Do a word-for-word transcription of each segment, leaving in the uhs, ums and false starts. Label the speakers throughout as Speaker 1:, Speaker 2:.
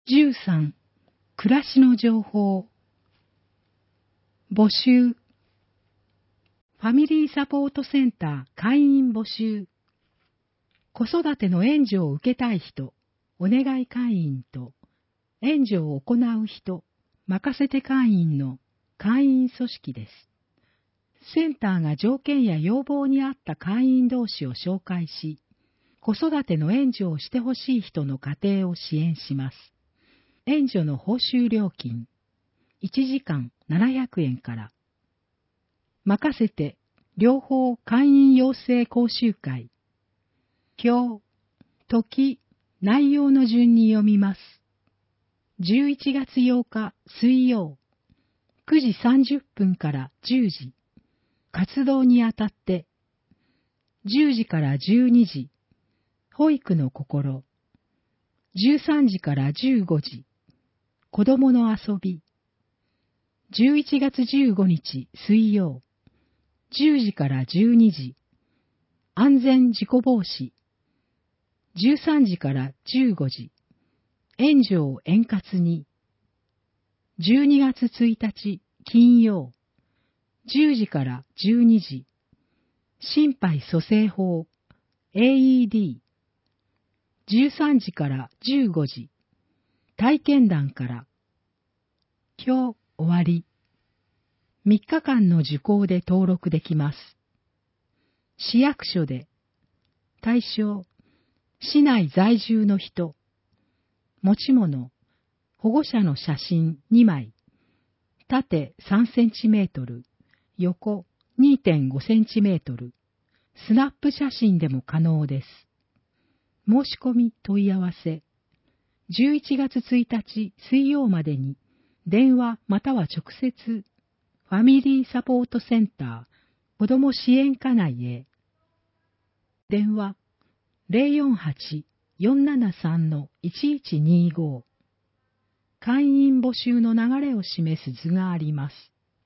Speaker 1: じゅうさん、暮らしの情報。募集。ファミリーサポートセンター会員募集。子育ての援助を受けたい人、お願い会員と、援助を行う人、任せて会員の会員組織です。センターが条件や要望に合った会員同士を紹介し、子育ての援助をしてほしい人の家庭を支援します。援助の報酬料金、いちじかんななひゃくえんから。任せて、両方会員養成講習会。今日、時、内容の順に読みます。じゅういちがつようか水曜、くじさんじゅっぷんからじゅうじ。活動にあたって、じゅうじからじゅうにじ、保育の心。じゅうさんじからじゅうごじ、子供の遊び。じゅういちがつじゅうごにち水曜、じゅうじからじゅうにじ、安全事故防止。じゅうさんじからじゅうごじ、援助を円滑に。じゅうにがつついたち金曜、じゅうじからじゅうにじ、心肺蘇生法 エーイーディー。じゅうさんじからじゅうごじ、体験談から。今日終わり。みっかかんの受講で登録できます。市役所で。対象、市内在住の人。持ち物、保護者の写真にまい。縦さんセンチメートル、横 にてんごセンチメートル。スナップ写真でも可能です。申し込み問い合わせ。じゅういちがつついたち水曜までに、電話または直接、ファミリーサポートセンター、子ども支援課内へ。電話、ゼロよんはち よんななさん いちいちにご。会員募集の流れを示す図があります。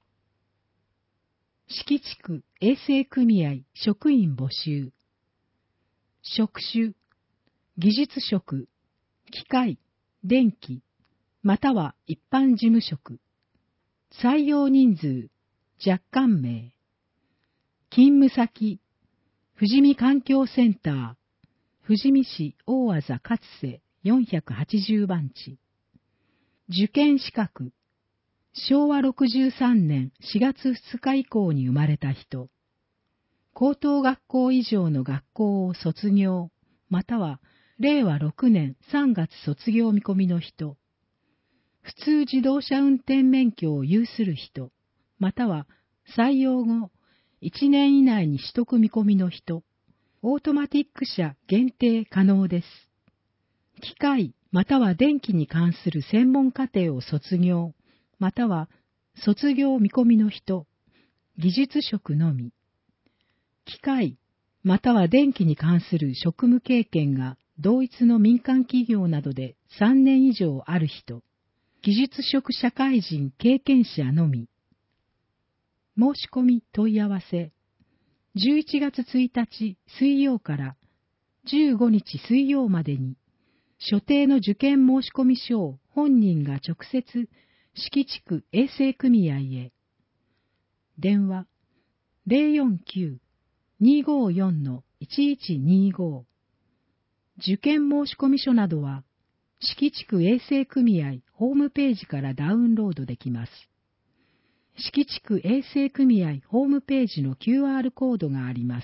Speaker 1: 敷地区衛生組合職員募集。職種、技術職、機械、電気、または一般事務職。採用人数、若干名。勤務先、富士見環境センター、富士見市大字勝瀬よんひゃくはちじゅうばんち。受験資格、しょうわろくじゅうさんねんしがつふつか以降に生まれた人。高等学校以上の学校を卒業、またはれいわろくねんさんがつ卒業見込みの人。普通自動車運転免許を有する人、または採用後いちねん以内に取得見込みの人。オートマティック車限定可能です。機械または電気に関する専門課程を卒業、または卒業見込みの人。技術職のみ。機械または電気に関する職務経験が同一の民間企業などでさんねん以上ある人。技術職社会人経験者のみ。申し込み問い合わせ。じゅういちがつついたち水曜からじゅうごにち水曜までに、所定の受験申込書を本人が直接、敷地区衛生組合へ。電話、ゼロよんきゅう にーごーよん いちいちにご。受験申込書などは、敷地区衛生組合ホームページからダウンロードできます。敷地区衛生組合ホームページの キューアール コードがあります。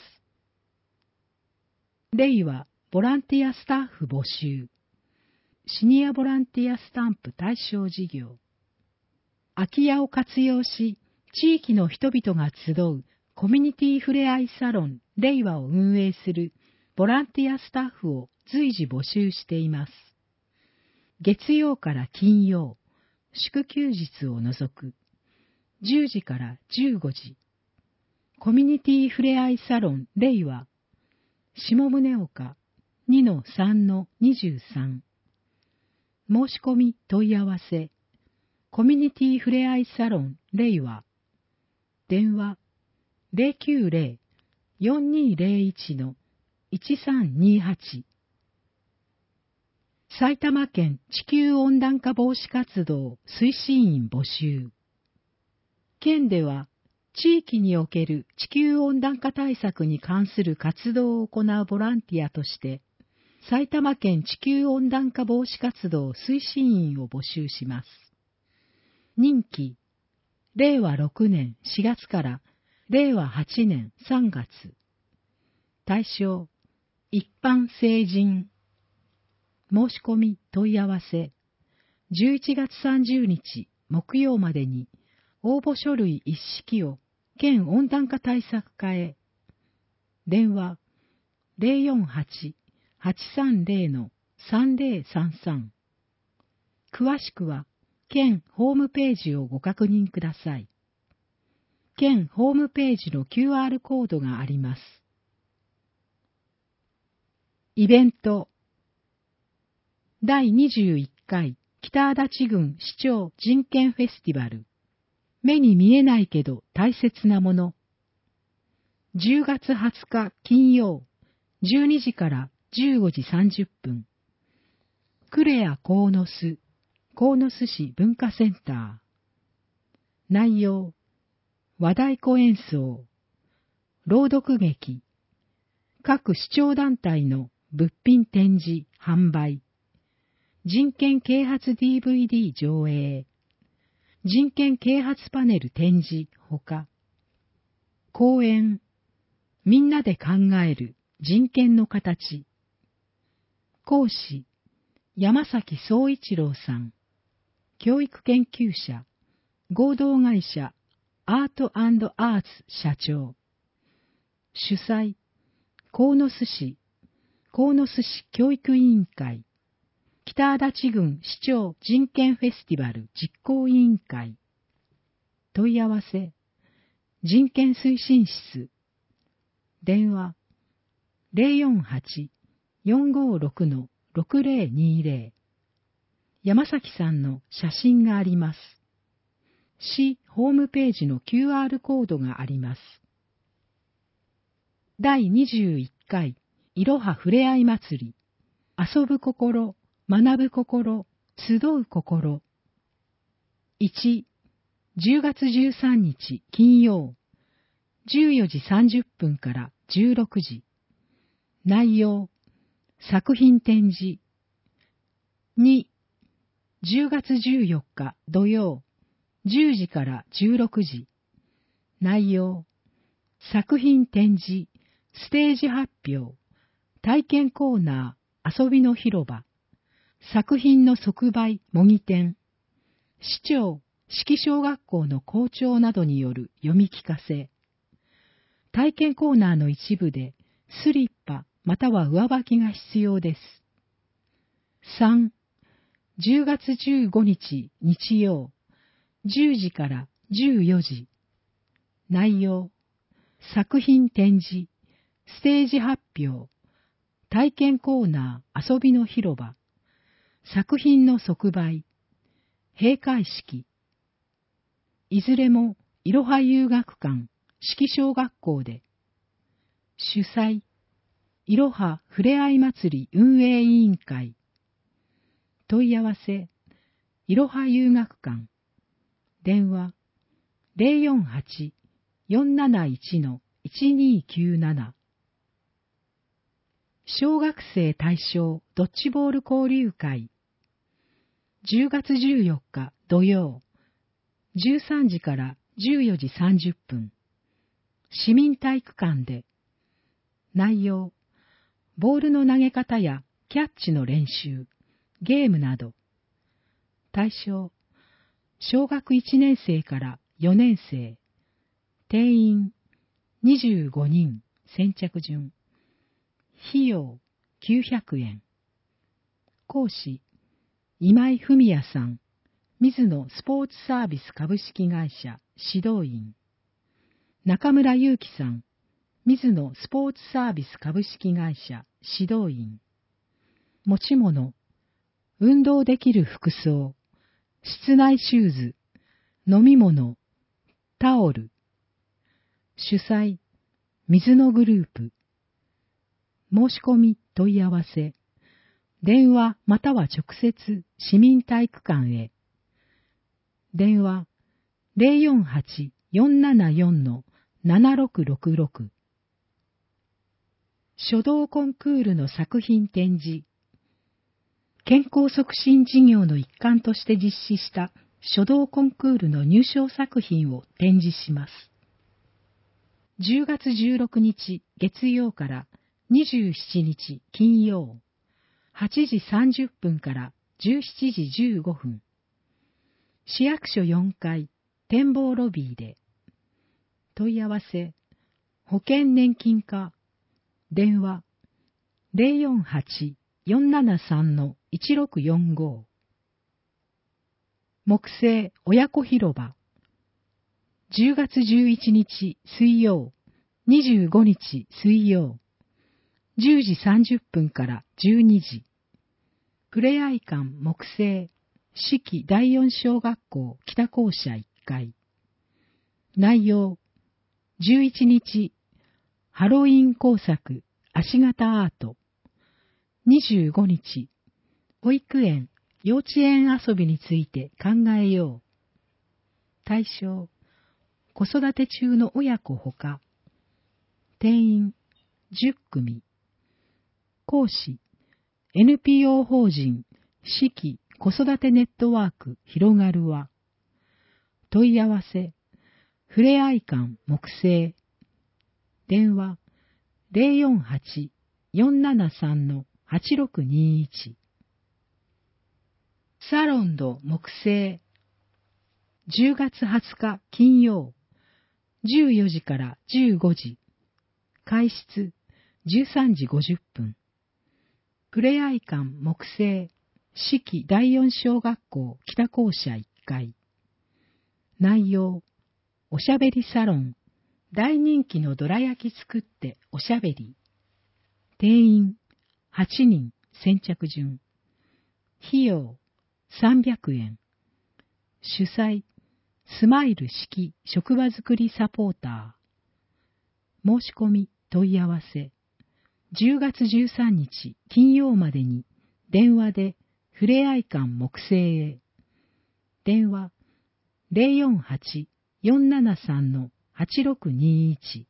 Speaker 1: 令和ボランティアスタッフ募集。シニアボランティアスタンプ対象事業。空き家を活用し、地域の人々が集うコミュニティふれあいサロン令和を運営するボランティアスタッフを随時募集しています。月曜から金曜、祝休日を除く。じゅうじからじゅうごじ。コミュニティふれあいサロン令和。下宗岡 にのさんのにじゅうさん。申し込み問い合わせ。コミュニティふれあいサロン令和。電話ゼロきゅうゼロ よんにーゼロいち いちさんにはち。 埼玉県地球温暖化防止活動推進員募集。県では、地域における地球温暖化対策に関する活動を行うボランティアとして、埼玉県地球温暖化防止活動推進員を募集します。任期、れいわろくねんしがつかられいわはちねんさんがつ。対象、一般成人。申し込み問い合わせ、じゅういちがつさんじゅうにち木曜までに応募書類一式を県温暖化対策課へ。電話 ゼロよんはち はちさんゼロ のさんゼロさんさん。詳しくは県ホームページをご確認ください。県ホームページの キューアール コードがあります。イベントだいにじゅういっかい北足立郡市長人権フェスティバル。目に見えないけど大切なもの。じゅうがつはつか金曜、じゅうにじからじゅうごじさんじゅっぷん。クレア鴻巣、鴻巣市文化センター。内容、和太鼓演奏、朗読劇、各市長団体の物品展示、販売、人権啓発 ディーブイディー 上映、人権啓発パネル展示ほか、講演、みんなで考える人権の形。講師、山崎総一郎さん。教育研究者、合同会社アート&アーツ社長。主催、鴻巣市、鴻巣市教育委員会。北足立郡市長人権フェスティバル実行委員会。問い合わせ、人権推進室。電話、ゼロよんはち よんごろく ろくゼロにゼロ。山崎さんの写真があります。市ホームページの キューアール コードがあります。だいにじゅういっかいいろはふれあい祭り。遊ぶ心、学ぶ心、集う心。いち、じゅうがつじゅうさんにち金曜、じゅうよじさんじゅっぷんからじゅうろくじ。内容、作品展示。に、じゅうがつじゅうよっか土曜、じゅうじからじゅうろくじ。内容、作品展示、ステージ発表、体験コーナー、遊びの広場、作品の即売模擬店、市長、式小学校の校長などによる読み聞かせ。体験コーナーの一部でスリッパまたは上履きが必要です。さん、じゅうがつじゅうごにち日曜、じゅうじからじゅうよじ。内容、作品展示、ステージ発表、体験コーナー、遊びの広場、作品の即売、閉会式。いずれもいろは遊学館、式小学校で。主催、いろはふれあい祭り運営委員会。問い合わせ、いろは遊学館。電話、ゼロよんはち よんなないち のいちにきゅうなな。小学生対象ドッジボール交流会。じゅうがつじゅうよっか土曜、じゅうさんじからじゅうよじさんじゅっぷん。市民体育館で。内容、ボールの投げ方やキャッチの練習、ゲームなど。対象、小学いちねんせいからよねんせい。定員、にじゅうごにん、先着順。費用、きゅうひゃくえん。講師、今井文也さん、水野スポーツサービス株式会社指導員。中村祐樹さん、水野スポーツサービス株式会社指導員。持ち物、運動できる服装、室内シューズ、飲み物、タオル。主催、水野グループ。申し込み問い合わせ、 電話または直接市民体育館へ。電話 ゼロよんはち よんななよん ななろくろくろく。書道コンクールの作品展示。健康促進事業の一環として実施した書道コンクールの入賞作品を展示します。じゅうがつじゅうろくにち月曜からにじゅうしちにち金曜、はちじさんじゅっぷんからじゅうしちじじゅうごふん、市役所よんかい展望ロビーで。問い合わせ、保険年金課、電話 ゼロよんはち よんななさん いちろくよんご。木星親子広場、じゅうがつじゅういちにち水曜、にじゅうごにち水曜、じゅうじさんじゅっぷんからじゅうにじ。ふれあい館木星四季だいよん小学校北校舎いっかい。内容、じゅういちにちハロウィン工作足型アート。にじゅうごにち保育園幼稚園遊びについて考えよう。対象、子育て中の親子ほか。定員じゅっくみ。講師、エヌピーオー 法人四季子育てネットワーク広がるは。問い合わせ、ふれあい館木星。電話 ゼロよんはち よんななさん はちろくにいち。サロンド木星。じゅうがつはつか金曜、じゅうよじからじゅうごじ。開室じゅうさんじごじゅっぷん。ふれあい館木星四季だいよん小学校北校舎いっかい。内容、おしゃべりサロン、大人気のどら焼き作っておしゃべり。定員はちにん先着順。費用さんびゃくえん。主催、スマイル式職場づくりサポーター。申し込み問い合わせ。じゅうがつじゅうさんにち金曜までに電話でふれあい館木星へ。電話 ゼロよんはち よんななさん はちろくにいち。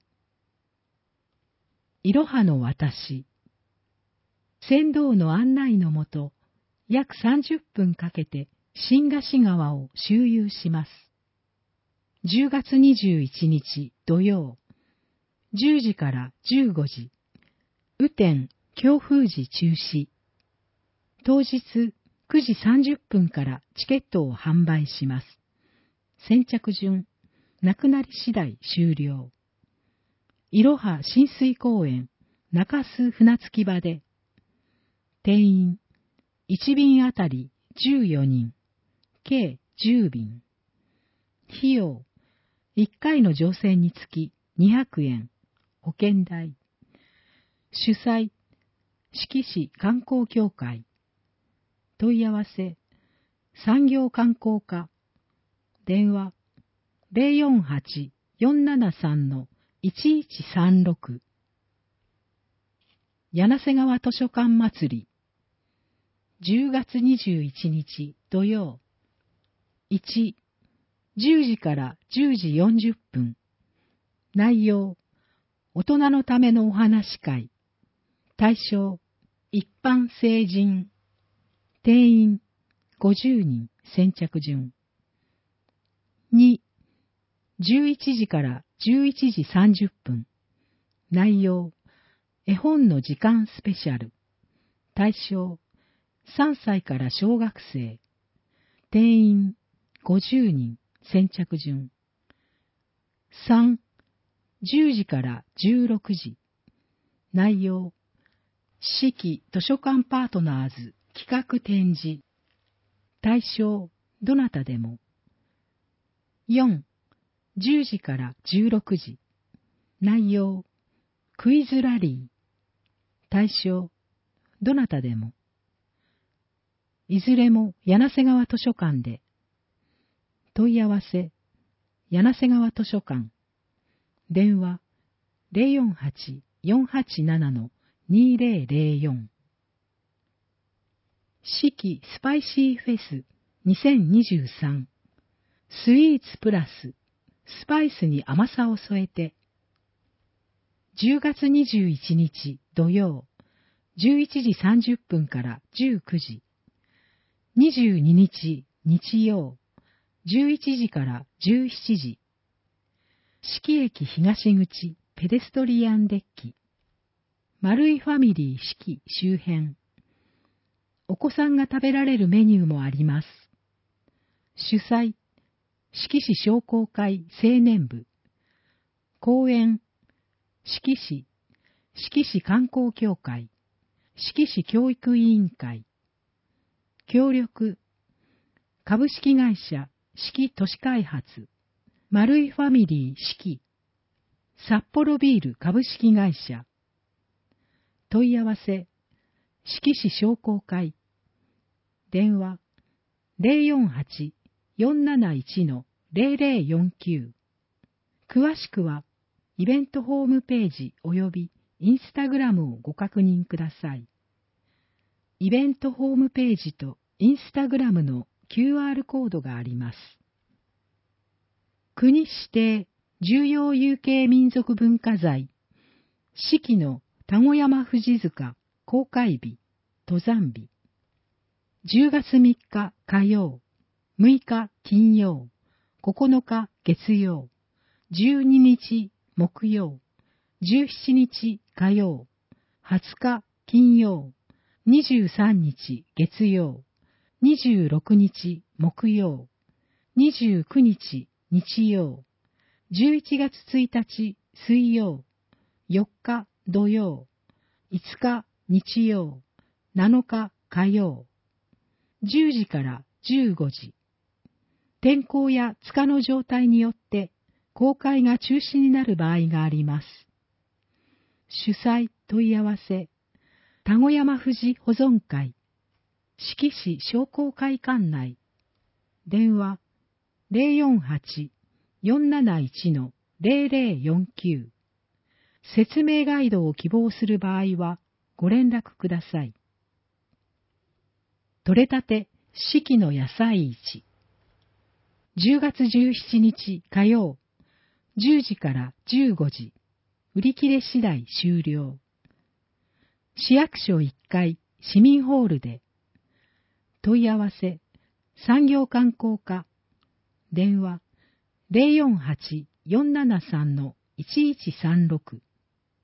Speaker 1: いろはの私。船頭の案内のもと、約さんじゅっぷんかけて新河岸川を周遊します。じゅうがつにじゅういちにち土曜、じゅうじからじゅうごじ。雨天強風時中止。当日くじさんじゅっぷんからチケットを販売します。先着順、なくなり次第終了。いろは親水公園中洲船着き場で。定員いちびんあたりじゅうよにん、計じゅうびん。費用いっかいの乗船につきにひゃくえん、保険代。主催、志木市観光協会。問い合わせ、産業観光課。電話、ゼロよんはち よんななさん いちいちさんろく。柳瀬川図書館祭り。じゅうがつにじゅういちにち土曜。いち、じゅうじからじゅうじよんじゅっぷん。内容、大人のためのお話会。対象、一般成人。定員、ごじゅうにん先着順。に、じゅういちじからじゅういちじさんじゅっぷん。内容、絵本の時間スペシャル。対象、さんさいから小学生。定員、ごじゅうにん先着順。さん、じゅうじからじゅうろくじ。内容、四季図書館パートナーズ企画展示。対象、どなたでも。よん、じゅうじからじゅうろくじ。内容、クイズラリー。対象、どなたでも。いずれも柳瀬川図書館で。問い合わせ、柳瀬川図書館。電話、ゼロよんはち よんはちなな にゼロゼロよん。 四季スパイシーフェスにせんにじゅうさん。スイーツプラススパイスに甘さを添えて。じゅうがつにじゅういちにち土曜、じゅういちじさんじゅっぷんからじゅうくじ。にじゅうににち日曜、じゅういちじからじゅうしちじ。四季駅東口ペデストリアンデッキ。丸いファミリー四季周辺。お子さんが食べられるメニューもあります。主催、四季市商工会青年部。講演、四季市、四季市観光協会、四季市教育委員会。協力、株式会社四季都市開発、丸いファミリー四季、札幌ビール株式会社。問い合わせ、四季市商工会。電話、ゼロよんはち よんなないち ゼロゼロよんきゅう。詳しくは、イベントホームページ及びインスタグラムをご確認ください。イベントホームページとインスタグラムの キューアール コードがあります。国指定重要有形民族文化財、四季の田子山富士塚公開日、登山日。じゅうがつみっか火曜、むいか金曜、ここのか月曜、じゅうににち木曜、じゅうしちにち火曜、はつか金曜、にじゅうさんにち月曜、にじゅうろくにち木曜、にじゅうくにち日曜、じゅういちがつついたち水曜、よっか土曜、いつか日曜、なのか火曜、じゅうじからじゅうごじ。天候や塚の状態によって公開が中止になる場合があります。主催問い合わせ、田子山富士保存会、四季市商工会館内。電話、ゼロよんはち よんなないち ゼロゼロよんきゅう。説明ガイドを希望する場合はご連絡ください。取れたて四季の野菜市。じゅうがつじゅうしちにち火曜、じゅうじからじゅうごじ。売り切れ次第終了。市役所いっかい市民ホールで。問い合わせ、産業観光課。電話、ゼロよんはち よんななさん いちいちさんろく。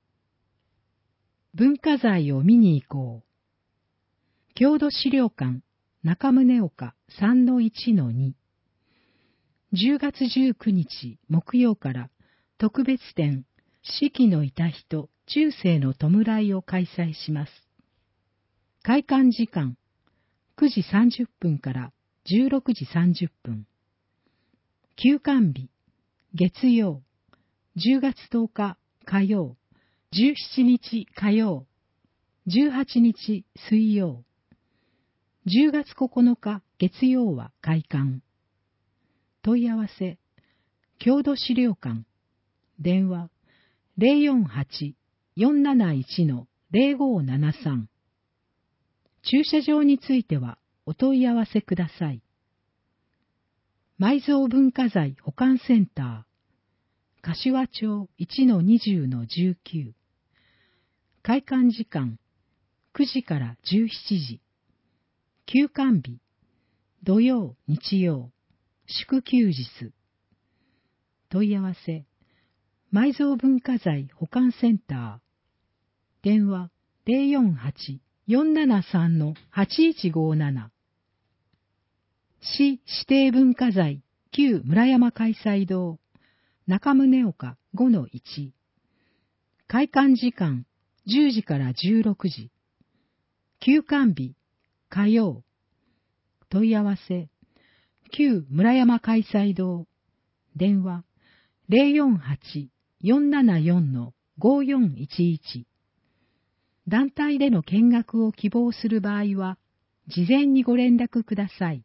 Speaker 1: 文化財を見に行こう。郷土資料館中宗岡 さんのいちのに。じゅうがつじゅうくにち木曜から特別展四季のいた人中世の弔いを開催します。開館時間くじさんじゅっぷんからじゅうろくじさんじゅっぷん。休館日月曜、じゅうがつとおか火曜、じゅうしちにち火曜、じゅうはちにち水曜、じゅうがつここのか月曜は開館。問い合わせ、郷土資料館。電話、ゼロよんはち よんなないち ゼロごななさん。駐車場についてはお問い合わせください。埋蔵文化財保管センター、柏町 いちのにじゅうのじゅうきゅう。開館時間、くじからじゅうしちじ。休館日、土曜、日曜、祝休日。問い合わせ、埋蔵文化財保管センター。電話、ゼロよんはち よんななさん はちいちごなな。市指定文化財旧村山開催堂中宗岡 ごのいち。開館時間じゅうじからじゅうろくじ。休館日火曜。問い合わせ、旧村山開催堂。電話、ゼロよんはち よんななよん ごよんいちいち。団体での見学を希望する場合は、事前にご連絡ください。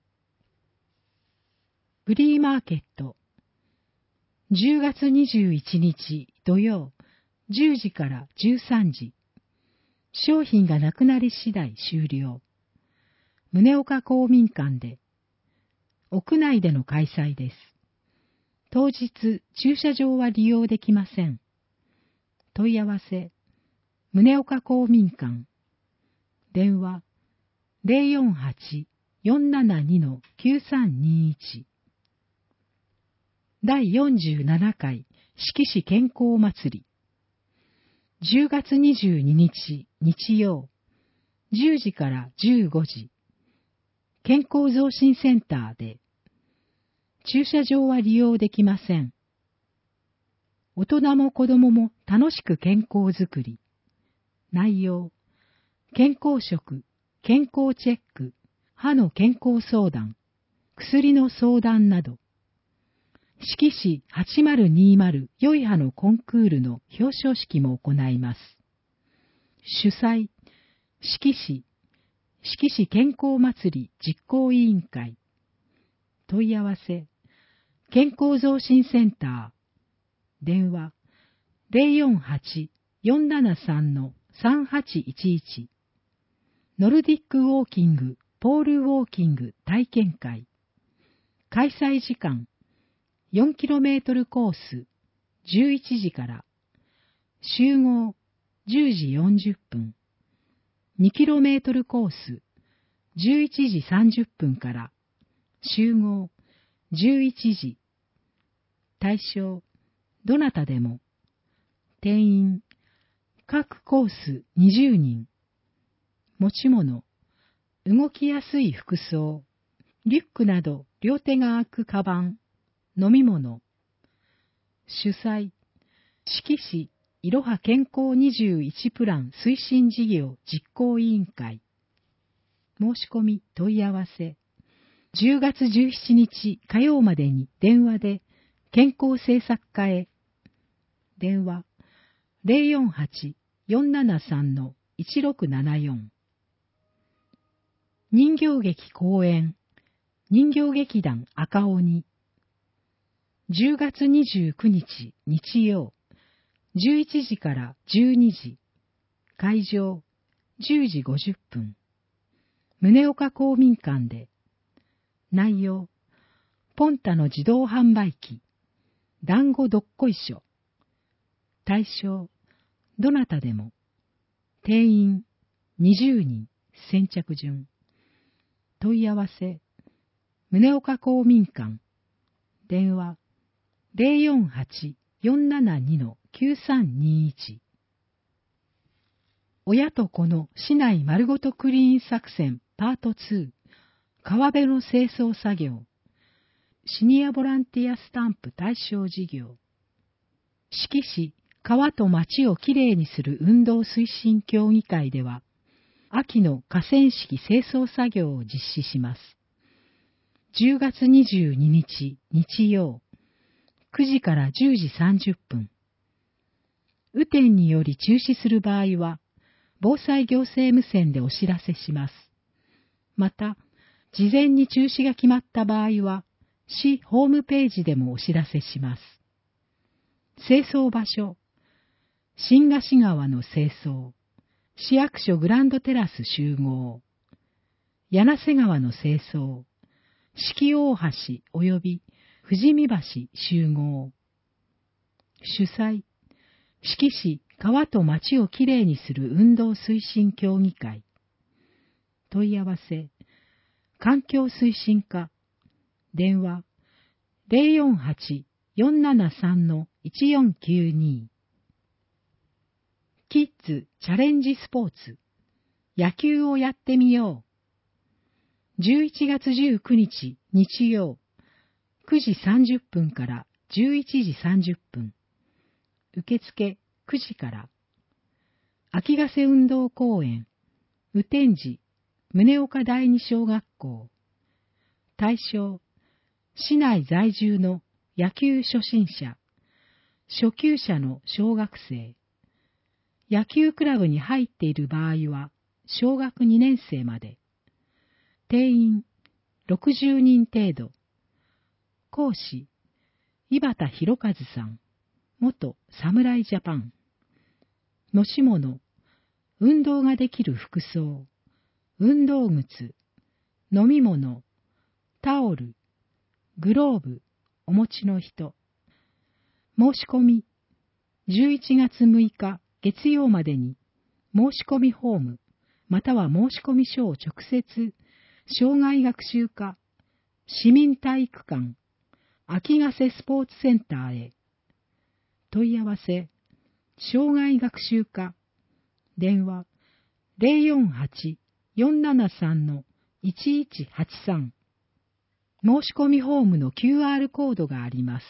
Speaker 1: フリーマーケット。じゅうがつにじゅういちにち土曜、じゅうじからじゅうさんじ。商品がなくなり次第終了。 宗岡公民館で、屋内での開催です。当日、駐車場は利用できません。問い合わせ、宗岡公民館。電話、ゼロよんはち よんななに きゅうさんにいち。だいよんじゅうななかい志木市健康祭り。じゅうがつにじゅうににち、日曜、じゅうじからじゅうごじ。健康増進センターで、駐車場は利用できません。大人も子供も楽しく健康づくり。内容、健康食、健康チェック、歯の健康相談、薬の相談など、志木市はちまるにまる良い歯のコンクールの表彰式も行います。主催、志木市、志木市健康祭り実行委員会。問い合わせ、健康増進センター。電話、ゼロよんはち よんななさん さんはちいちいち。ノルディックウォーキング、ポールウォーキング体験会。開催時間、よんキロメートル コース、じゅういちじから。集合、じゅうじよんじゅっぷん。にキロメートル コース、じゅういちじさんじゅっぷんから。集合、じゅういちじ。対象、どなたでも。定員、各コースにじゅうにん。持ち物、動きやすい服装、リュックなど両手が開くカバン、飲み物。主催、志木市いろは健康にじゅういちプラン推進事業実行委員会。申し込み問い合わせ、じゅうがつじゅうしちにち火曜までに電話で健康政策課へ。電話、ゼロよんはち よんななさん いちろくななよん。人形劇公演、人形劇団赤鬼。じゅうがつにじゅうくにち日曜、じゅういちじからじゅうにじ。会場、じゅうじごじゅっぷん。宗岡公民館で。内容、ポンタの自動販売機、団子どっこいしょ。対象、どなたでも。定員、にじゅうにん、先着順。問い合わせ、宗岡公民館。電話、ゼロよんはち よんななに きゅうさんにいち。親と子の市内丸ごとクリーン作戦パートツー。川辺の清掃作業。シニアボランティアスタンプ対象事業。志木市川と町をきれいにする運動推進協議会では、秋の河川敷清掃作業を実施します。じゅうがつにじゅうににち日曜、くじからじゅうじさんじゅっぷん。雨天により中止する場合は、防災行政無線でお知らせします。また、事前に中止が決まった場合は、市ホームページでもお知らせします。清掃場所、新河岸川の清掃、市役所グランドテラス集合、柳瀬川の清掃、四季大橋及び富士見橋集合。主催、志木市川と町をきれいにする運動推進協議会。問い合わせ、環境推進課。電話、ゼロよんはち よんななさん いちよんきゅうに。キッズチャレンジスポーツ。野球をやってみよう。じゅういちがつじゅうくにち日曜、くじさんじゅっぷんからじゅういちじさんじゅっぷん。受付くじから。秋ヶ瀬運動公園、雨天時、宗岡第二小学校。対象、市内在住の野球初心者、初級者の小学生。野球クラブに入っている場合は、小学にねんせいまで。定員、ろくじゅうにん程度。講師、井端弘和さん、元侍ジャパン。のし物、運動ができる服装、運動靴、 飲み物、タオル、グローブ、お持ちの人。申し込み、じゅういちがつむいか月曜までに、申し込みフォーム、または申し込み書を直接、障害学習課、市民体育館、秋ヶ瀬スポーツセンターへ。問い合わせ、障害学習課、電話 ゼロよんはち よんななさん いちいちはちさん。申し込みフォームの キューアール コードがあります。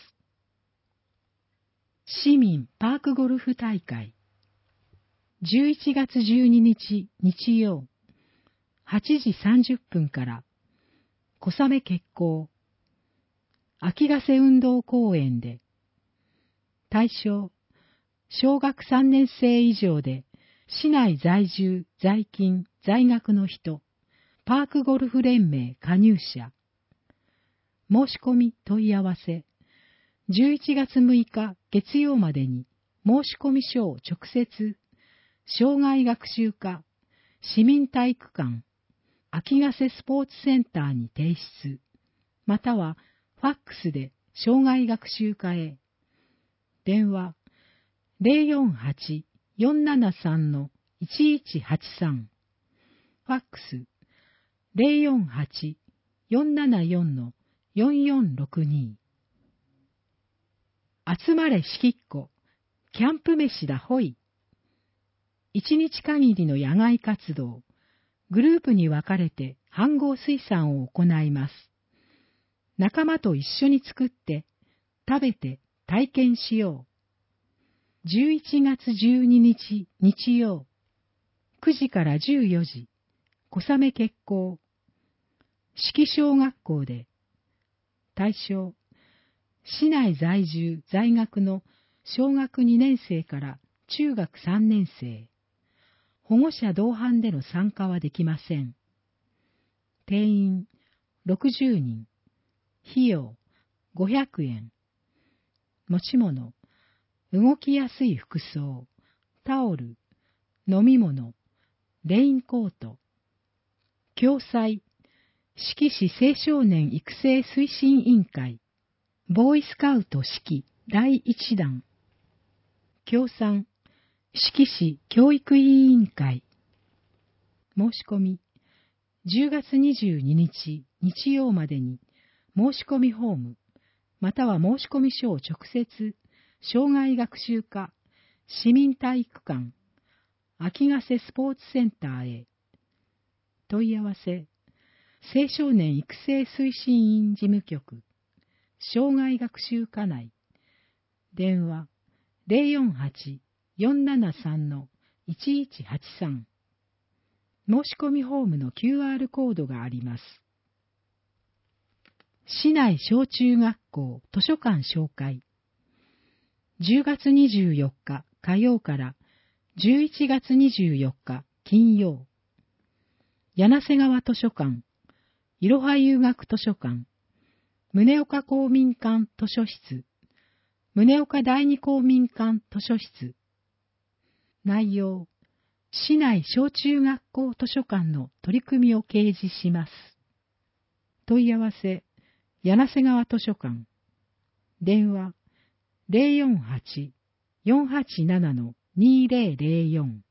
Speaker 1: 市民パークゴルフ大会。じゅういちがつじゅうににち日曜、はちじさんじゅっぷんから、小雨決行、秋ヶ瀬運動公園で、対象、小学さんねんせい以上で、市内在住、在勤、在学の人、パークゴルフ連盟加入者。申し込み問い合わせ、じゅういちがつむいか月曜までに申し込み書を直接、障害学習課、市民体育館、秋ヶ瀬スポーツセンターに提出、またはファックスで障害学習課へ。電話ゼロよんはち よんななさん いちいちはちさん。ファックスゼロよんはち よんななよん よんよんろくに。集まれしきっこ、キャンプ飯だほい。一日限りの野外活動、グループに分かれて飯合水産を行います。仲間と一緒に作って、食べて体験しよう。じゅういちがつじゅうににち日曜、くじからじゅうよじ、小雨決行。式小学校で、対象、市内在住在学の小学にねんせいから中学さんねんせい。保護者同伴での参加はできません。定員ろくじゅうにん。費用ごひゃくえん。持ち物、動きやすい服装、タオル、飲み物、レインコート。共催、志木市青少年育成推進委員会、ボーイスカウト志木だいいちだん。協賛、志木市教育委員会。申し込み、じゅうがつにじゅうににち日曜までに申し込みフォーム、または申し込み書を直接、障害学習課、市民体育館、秋ヶ瀬スポーツセンターへ。問い合わせ、青少年育成推進員事務局、障害学習課内。電話ゼロよんはち よんななさん いちいちはちさん。申し込みフォームの キューアール コードがあります。市内小中学校図書館紹介。じゅうがつにじゅうよっか火曜からじゅういちがつにじゅうよっか金曜。柳瀬川図書館、いろは遊学図書館、宗岡公民館図書室、宗岡第二公民館図書室。内容、市内小中学校図書館の取り組みを掲示します。問い合わせ、柳瀬川図書館。電話、ゼロよんはち よんはちなな にゼロゼロよん。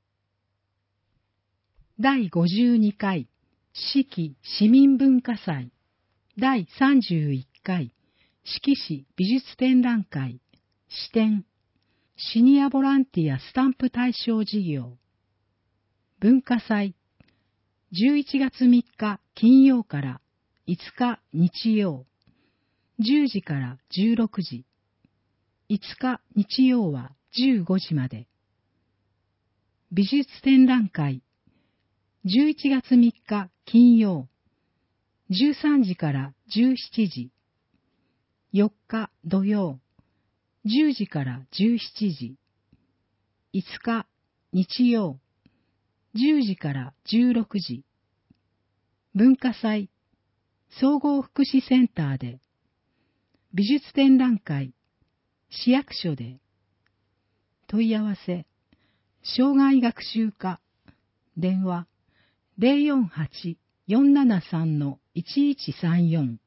Speaker 1: だいごじゅうにかい志木市民文化祭だいさんじゅういっかい志木市美術展覧会支展シニアボランティアスタンプ対象事業文化祭じゅういちがつみっか金曜からいつか日曜じゅうじからじゅうろくじいつか日曜はじゅうごじまで美術展覧会じゅういちがつみっか金曜じゅうさんじからじゅうしちじよっか土曜じゅうじからじゅうしちじいつか日曜じゅうじからじゅうろくじ文化祭総合福祉センターで美術展覧会市役所で問い合わせ障害学習課電話ゼロよんはち よんななさんいちいちさんよん。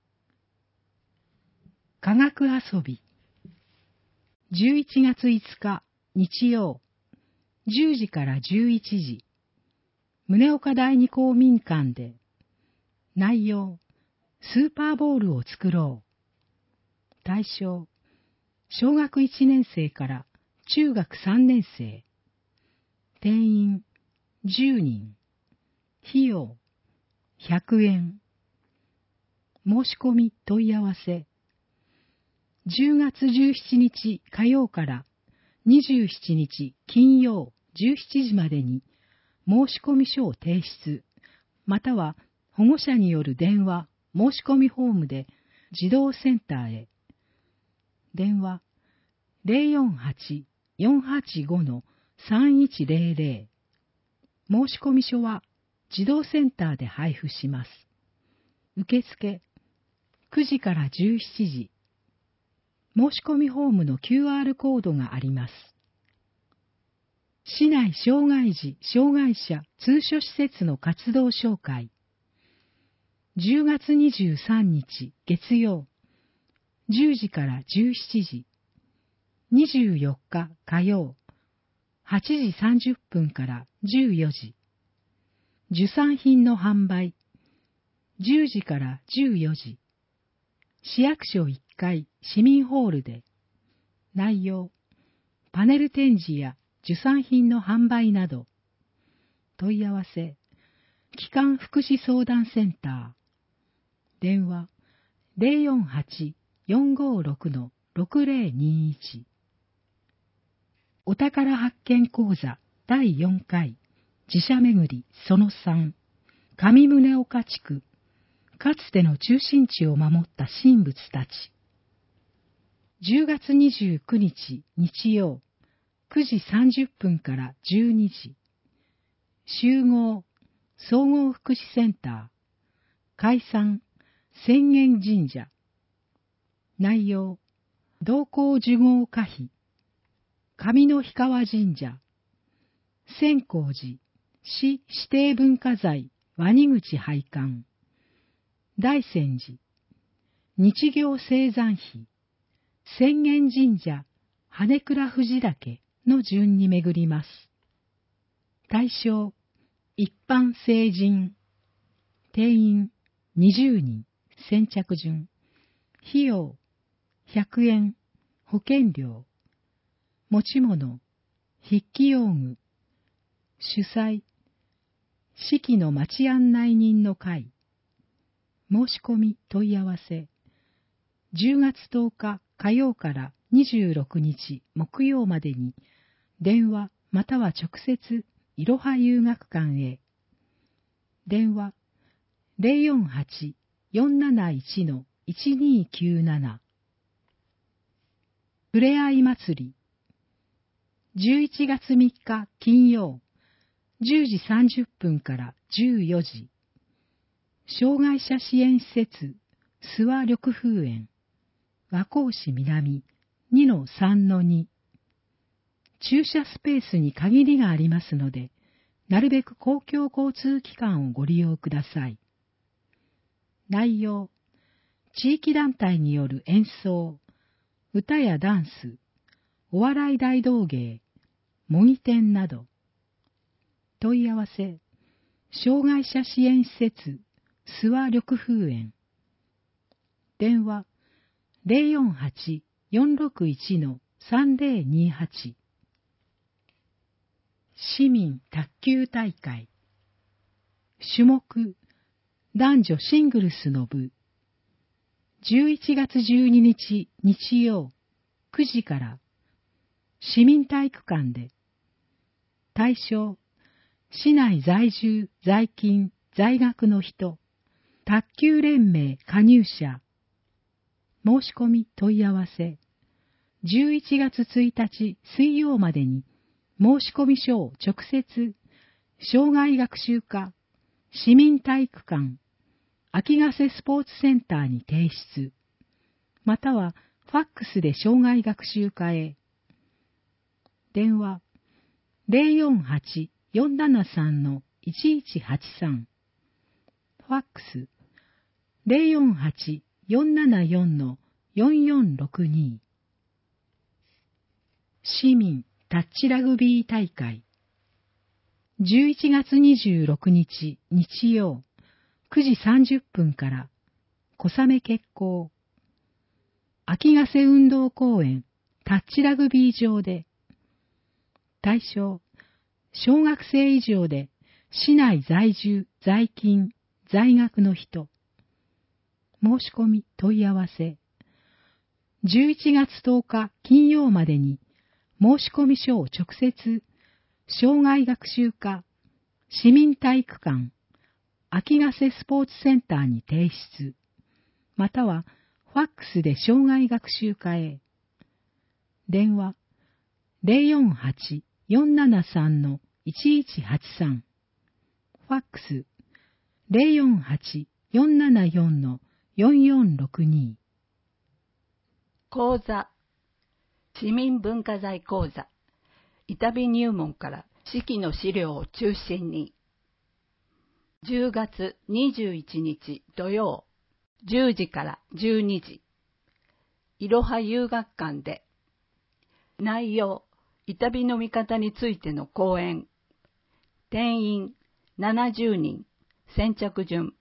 Speaker 1: 科学遊び。じゅういちがついつか日曜、じゅうじからじゅういちじ、宗岡第二公民館で、内容、スーパーボールを作ろう。対象、小学いちねん生から中学さんねん生。定員、じゅうにん。費用、ひゃくえん。申し込み問い合わせ。じゅうがつじゅうしちにち火曜からにじゅうしちにち金曜じゅうしちじまでに申し込み書を提出、または保護者による電話、申し込みフォームで児童センターへ。電話 ゼロよんはち よんはちご さんいちゼロゼロ。申し込み書は児童センターで配布します。受付くじからじゅうしちじ。申し込みフォームの キューアール コードがあります。市内障害児・障害者通所施設の活動紹介。じゅうがつにじゅうさんにち月曜、じゅうじからじゅうしちじ。にじゅうよっか火曜、はちじさんじゅっぷんからじゅうよじ。受産品の販売。じゅうじからじゅうよじ。市役所いっかい市民ホールで。内容、パネル展示や受産品の販売など。問い合わせ、基幹福祉相談センター。電話、ゼロよんはち よんごろく ろくゼロにいち。お宝発見講座だいよんかい、寺社巡りそのさん、上宗岡地区。かつての中心地を守った神仏たち。じゅうがつにじゅうくにち日曜、くじさんじゅっぷんからじゅうにじ。集合、総合福祉センター。解散、浅間神社。内容、同行受講可否。上野氷川神社。千光寺、市指定文化財、鰐口拝観。大泉寺、日行青山碑、浅間神社、羽倉富士岳の順に巡ります。対象、一般成人。定員、にじゅうにん、先着順。費用、ひゃくえん、保険料。持ち物、筆記用具。主催、市期の町案内人の会。申し込み問い合わせ。じゅうがつとおか火曜からにじゅうろくにち木曜までに電話または直接いろは遊学館へ。電話 ゼロよんはち よんなないち いちにきゅうなな。ふれあい祭り。じゅういちがつみっか金曜、じゅうじさんじゅっぷんからじゅうよじ。障害者支援施設、諏訪緑風園、和光市南 にのさんのに。駐車スペースに限りがありますので、なるべく公共交通機関をご利用ください。内容、地域団体による演奏、歌やダンス、お笑い大道芸、模擬店など。問い合わせ、障害者支援施設、諏訪緑風園。電話、ゼロよんはち よんろくいち さんゼロにはち。市民卓球大会。種目、男女シングルスの部。じゅういちがつじゅうににち日曜、くじから、市民体育館で。対象、市内在住、在勤、在学の人、卓球連盟加入者。申し込み問い合わせ。じゅういちがつついたち水曜までに申し込み書を直接、障害学習課、市民体育館、秋ヶ瀬スポーツセンターに提出、またはファックスで障害学習課へ。電話、ゼロよんはち よんななさん いちいちはちさん。ファックス、 ゼロよんはち よんななよん よんよんろくに。市民タッチラグビー大会。じゅういちがつにじゅうろくにち日曜くじさんじゅっぷんから小雨決行。秋ヶ瀬運動公園タッチラグビー場で。対象、小学生以上で市内在住、在勤、在学の人。申し込み問い合わせ。じゅういちがつとおか金曜までに申し込み書を直接、障害学習課、市民体育館、秋ヶ瀬スポーツセンターに提出、またはファックスで障害学習課へ。電話、ゼロよんはち よんななさん いちいちはちさん。ファックス、ゼロよんはち よんななよん よんよんろくに。
Speaker 2: 講座、市民文化財講座、伊丹入門から式の資料を中心に、じゅうがつにじゅういちにち土曜、じゅうじからじゅうにじ、いろは遊学館で、内容、伊丹の見方についての講演、定員ななじゅうにん、先着順、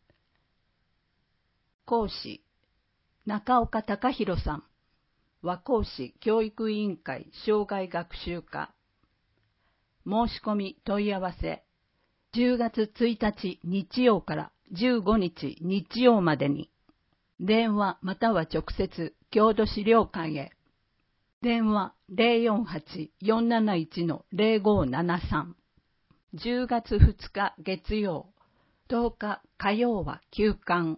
Speaker 2: 講師、中岡隆弘さん、和光市教育委員会障害学習課。申し込み問い合わせ、じゅうがつついたち日曜からじゅうごにち日曜までに、電話または直接郷土資料館へ。電話ゼロよんはち よんなないち ゼロごななさん。じゅうがつふつか月曜、とおか火曜は休館。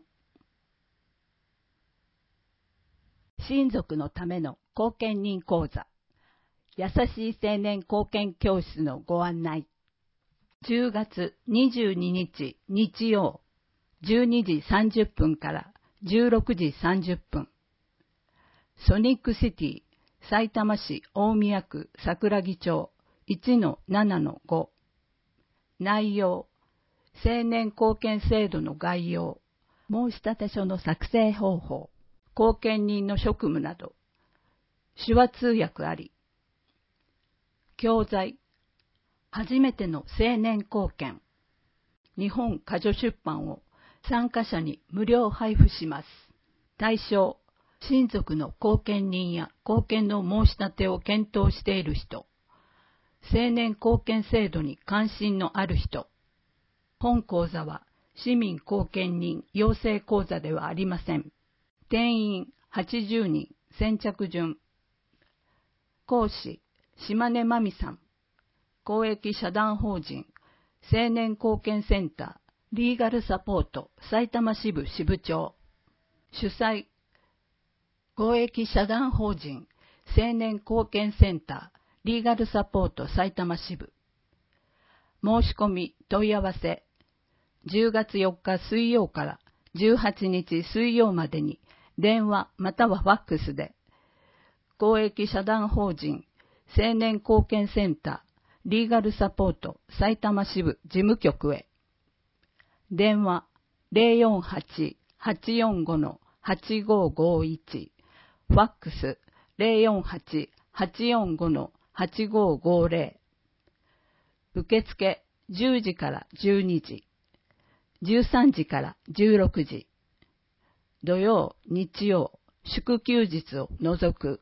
Speaker 2: 親族のための後見人講座、優しい青年後見教室のご案内。じゅうがつにじゅうににち日曜、じゅうにじさんじゅっぷんからじゅうろくじさんじゅっぷん。ソニックシティ、さいたま市大宮区桜木町 いちのななのご。内容、青年後見制度の概要、申立書の作成方法、後見人の職務など、手話通訳あり。教材、初めての青年後見。日本箇条出版を参加者に無料配布します。対象、親族の後見人や後見の申し立てを検討している人、青年後見制度に関心のある人。本講座は市民後見人養成講座ではありません。定員はちじゅうにん、先着順。講師、島根真美さん。公益社団法人青年後見センターリーガルサポートさいたま支部支部長。主催、公益社団法人青年後見センターリーガルサポートさいたま支部。申し込み問い合わせ、じゅうがつよっか水曜からじゅうはちにち水曜までに電話またはファックスで、公益社団法人青年後見センターリーガルサポートさいたま支部事務局へ。電話ゼロよんはち はちよんご はちごごいち、ファックスゼロよんはち はちよんご はちごごゼロ。受付じゅうじからじゅうにじ、じゅうさんじからじゅうろくじ、土曜、日曜、祝休日を除く。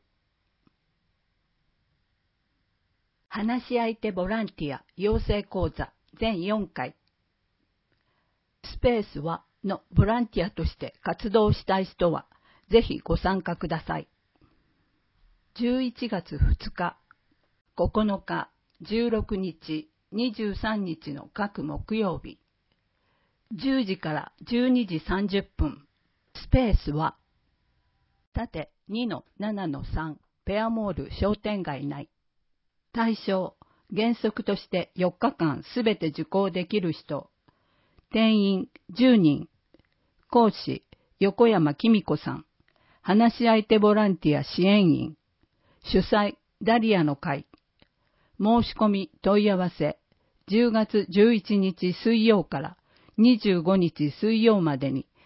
Speaker 2: 話し相手ボランティア養成講座全よんかい。スペースはのボランティアとして活動したい人はぜひご参加ください。じゅういちがつふつか、ここのか、じゅうろくにち、にじゅうさんにちの各木曜日、じゅうじからじゅうにじさんじゅっぷん。スペースは縦 にのななのさん ペアモール商店街内。対象、原則としてよっかかんすべて受講できる人。定員じゅうにん。講師、横山紀美子さん。話し相手ボランティア支援員。主催、ダリアの会。申し込み問い合わせ、じゅうがつじゅういちにち水曜からにじゅうごにち水曜までに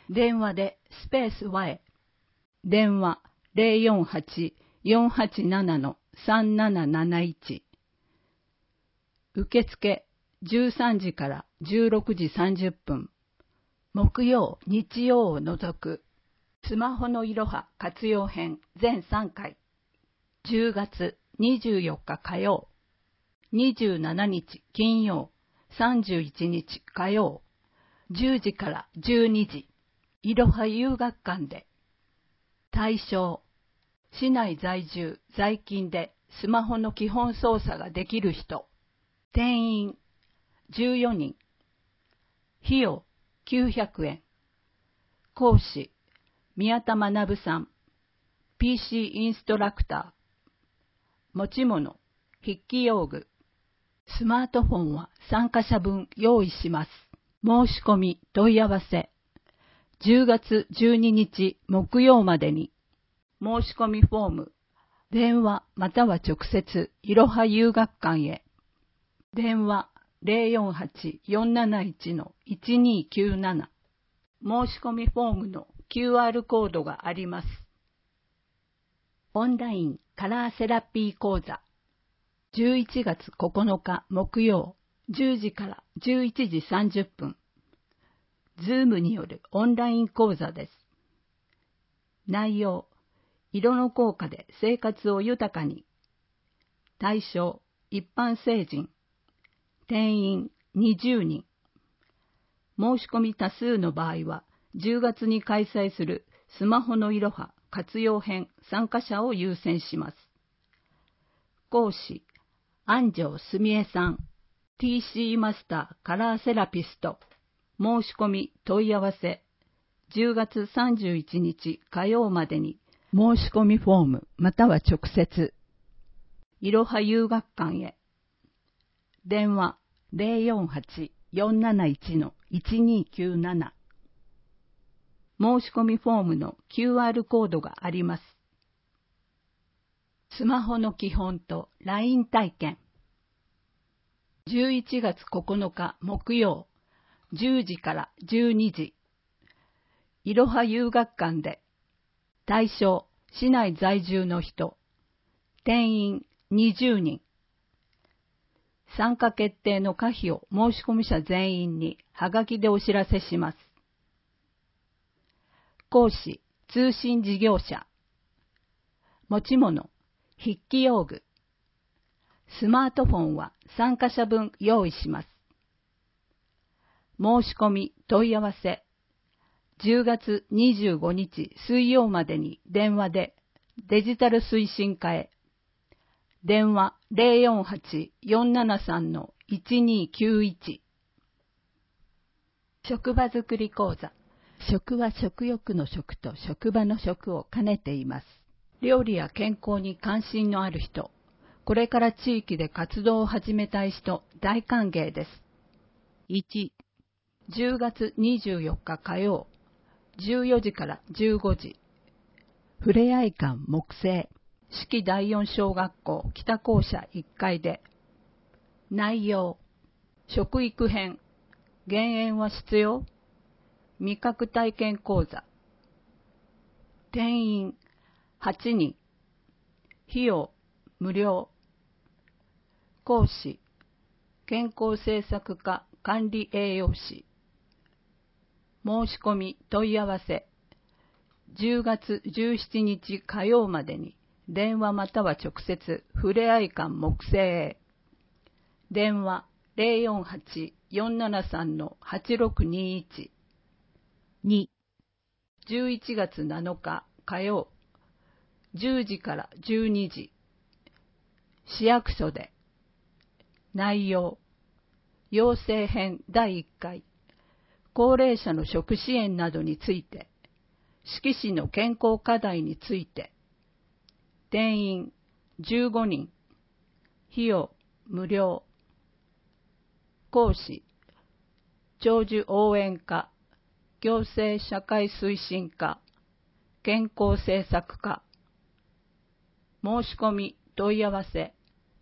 Speaker 2: 電話でスペース和へ。電話 ゼロよんはち よんはちなな さんなななないち。受付じゅうさんじからじゅうろくじさんじゅっぷん。木曜、日曜を除く。スマホのいろは活用編全さんかい。じゅうがつにじゅうよっか火曜。にじゅうしちにち金曜。さんじゅういちにち火曜。じゅうじからじゅうにじ。いろは遊学館で。対象。市内在住、在勤でスマホの基本操作ができる人。定員じゅうよにん。費用きゅうひゃくえん。講師宮田学さん。ピーシー インストラクター。持ち物筆記用具。スマートフォンは参加者分用意します。申し込み問い合わせ。じゅうがつじゅうににち木曜までに。申し込みフォーム。電話または直接いろは遊学館へ。電話 ゼロよんはち よんなないち いちにきゅうなな。申し込みフォームの キューアール コードがあります。オンラインカラーセラピー講座。じゅういちがつここのか木曜じゅうじからじゅういちじさんじゅっぷん。Zoom によるオンライン講座です。内容、色の効果で生活を豊かに。対象、一般成人。定員にじゅうにん。申し込み多数の場合は、じゅうがつに開催するスマホのいろは活用編参加者を優先します。講師、安城すみえさん。ティーシー マスターカラーセラピスト。申し込み問い合わせ。じゅうがつさんじゅういちにち火曜までに申し込みフォームまたは直接。いろは遊学館へ。電話 ゼロよんはち よんなないち いちにきゅうなな。申し込みフォームの キューアール コードがあります。スマホの基本と ライン 体験。じゅういちがつここのか木曜、じゅうじからじゅうにじ。いろは遊学館で。対象、市内在住の人。定員にじゅうにん。参加決定の可否を申し込み者全員にはがきでお知らせします。講師、通信事業者。持ち物、筆記用具。スマートフォンは参加者分用意します。申し込み問い合わせ。じゅうがつにじゅうごにち水曜までに電話でデジタル推進課へ。電話 ゼロよんはち よんななさん いちにきゅういち。職場づくり講座。食は食欲の食と職場の食を兼ねています。料理や健康に関心のある人、これから地域で活動を始めたい人、大歓迎です。いち、じゅうがつにじゅうよっか火曜、じゅうよじからじゅうごじ。ふれあい館木星、四季だいよん小学校北校舎いっかいで。内容、食育編、減塩は必要？味覚体験講座。定員はちにん。費用無料。講師、健康政策課管理栄養士。申し込み問い合わせ。じゅうがつじゅうしちにち火曜までに電話または直接ふれあい館木星へ。電話 ゼロよんはち よんななさん はちろくにいち。に、じゅういちがつなのか火曜、じゅうじからじゅうにじ。市役所で。内容、養成編だいいっかい。高齢者の食支援などについて。志木市の健康課題について。定員じゅうごにん。費用無料。講師、長寿応援課、行政社会推進課、健康政策課。申し込み問い合わせ。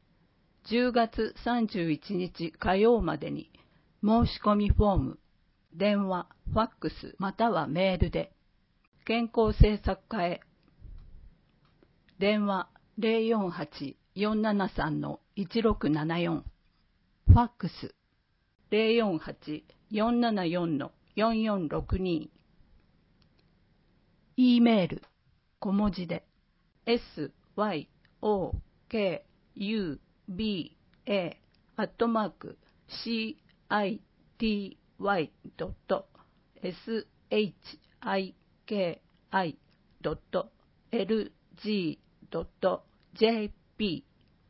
Speaker 2: じゅうがつさんじゅういちにち火曜までに申し込みフォーム。 電話、ファックスまたはメールで。健康政策課へ。電話 ゼロよんはち よんななさん いちろくななよん。ファックス ゼロよんはち よんななよん よんよんろくに。E メール小文字で エスワイオーケーユービーエー アットマーク シーアイティーワイドットエスエイチアイケーアイドットエルジードットジェーピ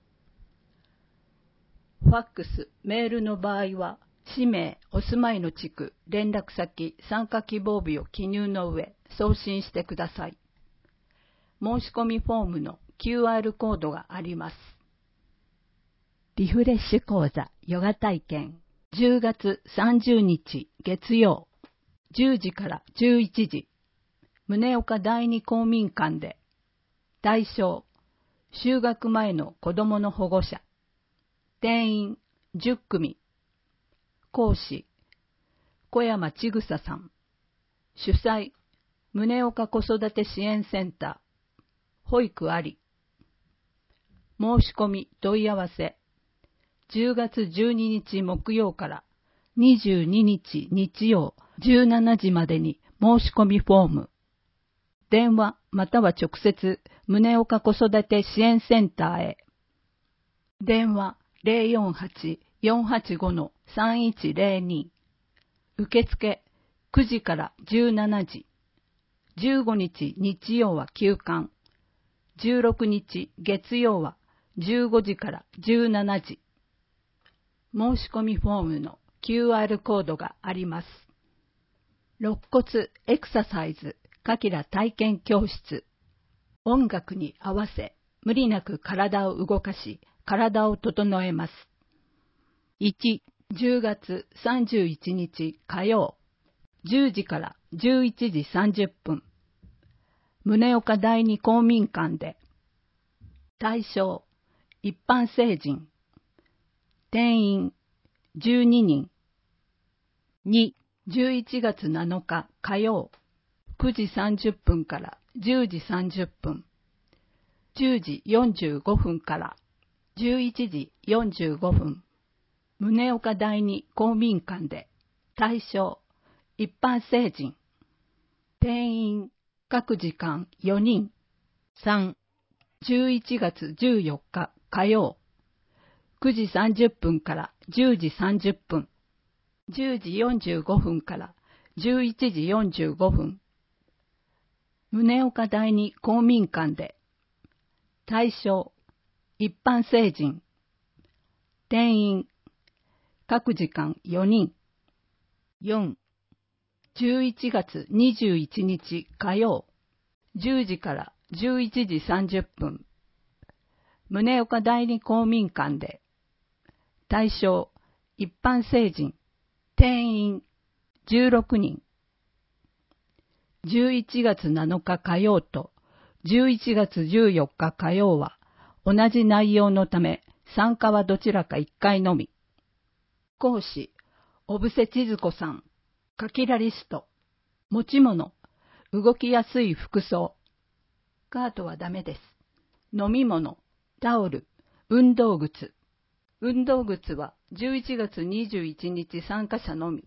Speaker 2: ー。ファックス、メールの場合は、氏名、お住まいの地区、連絡先、参加希望日を記入の上、送信してください。申し込みフォームの キューアール コードがあります。リフレッシュ講座、ヨガ体験、じゅうがつさんじゅうにち月曜、じゅうじからじゅういちじ、宗岡第二公民館で、対象、就学前の子どもの保護者、定員じゅっくみ、講師、小山千草さん、主催、宗岡子育て支援センター、保育あり。申し込み問い合わせ、じゅうがつじゅうににち木曜からにじゅうににち日曜じゅうしちじまでに申し込みフォーム。電話または直接宗岡子育て支援センターへ。電話 ゼロよんはち よんはちご さんいちゼロに。受付くじからじゅうしちじ。じゅうごにち日曜は休館。じゅうろくにち月曜はじゅうごじからじゅうしちじ。申し込みフォームの キューアール コードがあります。肋骨エクササイズカキラ体験教室。音楽に合わせ無理なく体を動かし、体を整えます。いち、じゅうがつさんじゅういちにち火曜、じゅうじからじゅういちじさんじゅっぷん、宗岡第二公民館で。対象、一般成人。定員、じゅうににん。に、じゅういちがつなのか火曜、くじさんじゅっぷんからじゅうじさんじゅっぷん、じゅうじよんじゅうごふんからじゅういちじよんじゅうごふん、宗岡第二公民館で。対象、一般成人。定員、各時間よにん。さん、じゅういちがつじゅうよっか火曜、くじさんじゅっぷんからじゅうじさんじゅっぷん、じゅうじよんじゅうごふんからじゅういちじよんじゅうごふん、宗岡第二公民館で。対象、一般成人。定員、各時間よにん。よん、じゅういちがつにじゅういちにち火曜、じゅうじからじゅういちじさんじゅっぷん、宗岡第二公民館で。対象、一般成人。定員、じゅうろくにん。じゅういちがつなのか火曜とじゅういちがつじゅうよっか火曜は同じ内容のため、参加はどちらかいっかいのみ。講師、小布施千鶴子さん。カキラリスト。持ち物、動きやすい服装。カートはダメです。飲み物、タオル、運動靴。運動靴はじゅういちがつにじゅういちにち参加者のみ。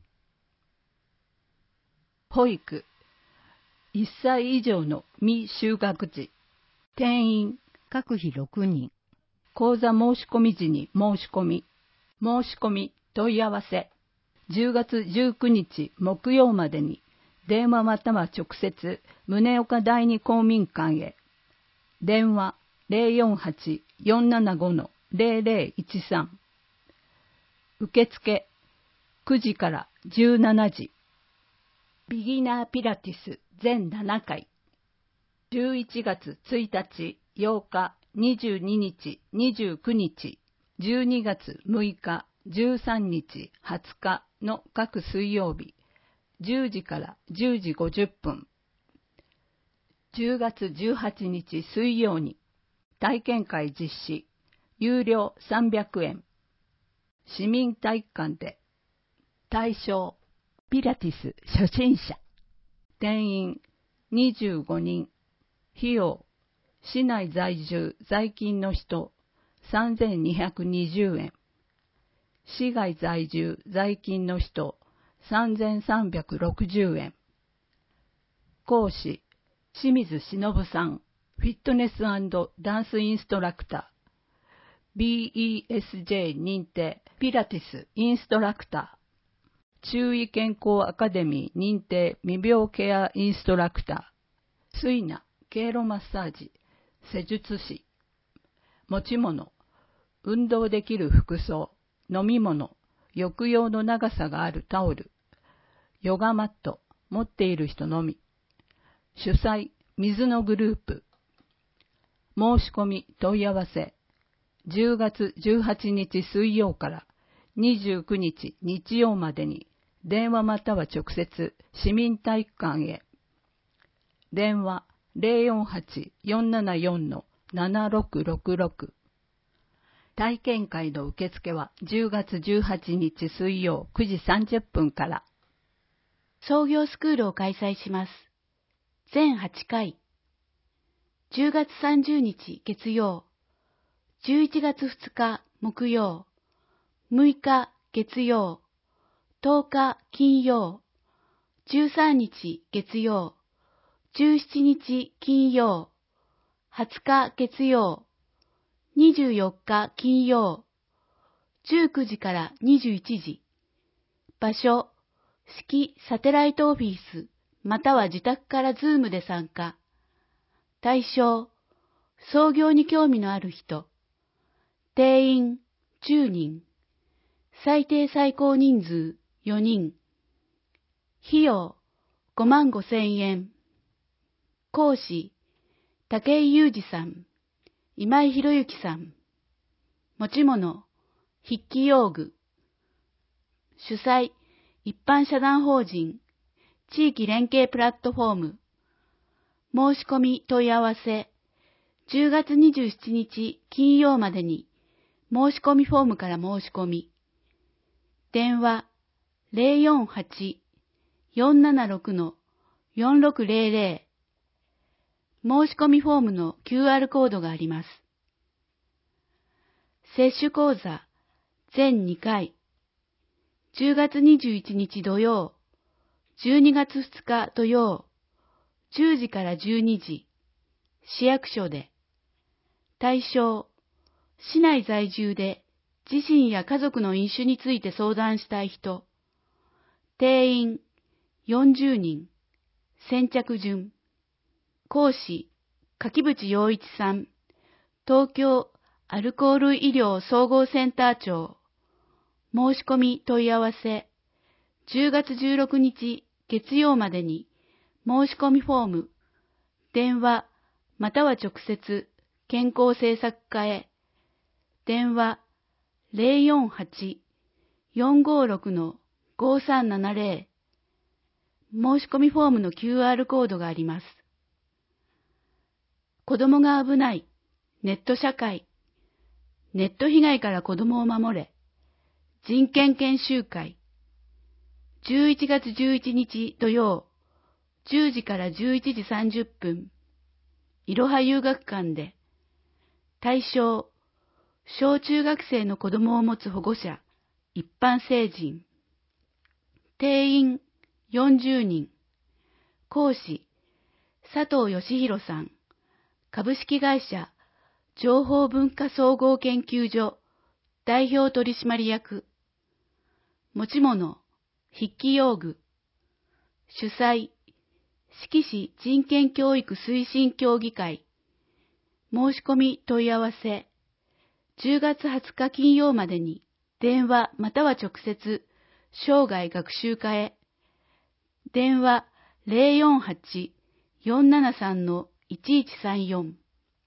Speaker 2: 保育、いっさい以上の未就学児。定員、各日ろくにん。講座申し込み時に申し込み。申し込み問い合わせ。じゅうがつじゅうくにち木曜までに電話または直接宗岡第二公民館へ。電話 ゼロよんはち よんななご ゼロゼロいちさん。受付くじからじゅうしちじ。ビギナーピラティス全ななかい。じゅういちがつついたち、ようか、にじゅうににち、にじゅうくにち、じゅうにがつむいか、じゅうさんにち、はつかの各水曜日、じゅうじからじゅうじごじゅっぷん。じゅうがつじゅうはちにち水曜に、体験会実施、有料さんびゃくえん。市民体育館で。対象、 ピラティス初心者。定員にじゅうごにん。費用、市内在住在勤の人さんぜんにひゃくにじゅうえん。市外在住在勤の人さんぜんさんびゃくろくじゅうえん。講師、清水忍さん、フィットネス&ダンスインストラクター。ビーイーエスジェー 認定ピラティスインストラクター。中医健康アカデミー認定未病ケアインストラクター。水ナ、経路マッサージ、施術師。持ち物、運動できる服装、飲み物、浴用の長さがあるタオル。ヨガマット、持っている人のみ。主催、水のグループ。申し込み、問い合わせ。じゅうがつじゅうはちにち水曜からにじゅうくにち日曜までに電話または直接市民体育館へ。電話 ゼロよんはち よんななよん ななろくろくろく。体験会の受付はじゅうがつじゅうはちにち水曜くじさんじゅっぷんから。
Speaker 1: 創業スクールを開催します。全はちかい。じゅうがつさんじゅうにち月曜、じゅういちがつふつか木曜、むいか月曜、とおか金曜、じゅうさんにち月曜、じゅうしちにち金曜、はつか月曜、にじゅうよっか金曜、じゅうくじからにじゅういちじ。場所、式サテライトオフィス、または自宅からズームで参加。対象、創業に興味のある人。定員じゅうにん。最低最高人数よにん。費用ごまんごせんえん。講師、武井裕二さん、今井博之さん。持ち物、筆記用具。主催、一般社団法人、地域連携プラットフォーム。申し込み問い合わせ、じゅうがつにじゅうしちにち金曜までに、申し込みフォームから申し込み。電話 ゼロよんはち よんななろく よんろくゼロゼロ。申し込みフォームの キューアール コードがあります。接種講座全にかい。じゅうがつにじゅういちにち土曜、じゅうにがつふつか土曜、じゅうじからじゅうにじ、市役所で。対象、市内在住で自身や家族の飲酒について相談したい人。定員よんじゅうにん。先着順。講師、柿渕洋一さん。東京アルコール医療総合センター長。申し込み問い合わせ。じゅうがつじゅうろくにち月曜までに申し込みフォーム。電話または直接健康政策課へ。電話 ゼロよんはち よんごろく ごさんななゼロ。申し込みフォームの キューアール コードがあります。子供が危ない、ネット社会。ネット被害から子供を守れ。人権研修会。じゅういちがつじゅういちにち土曜、じゅうじからじゅういちじさんじゅっぷん。いろは遊学館で。対象、小中学生の子供を持つ保護者、一般成人。定員よんじゅうにん。講師、佐藤義弘さん。株式会社、情報文化総合研究所、代表取締役。持ち物、筆記用具。主催、志木市人権教育推進協議会。申し込み問い合わせ。じゅうがつはつか金曜までに電話または直接生涯学習課へ。電話 ゼロよんはち よんななさん いちいちさんよん。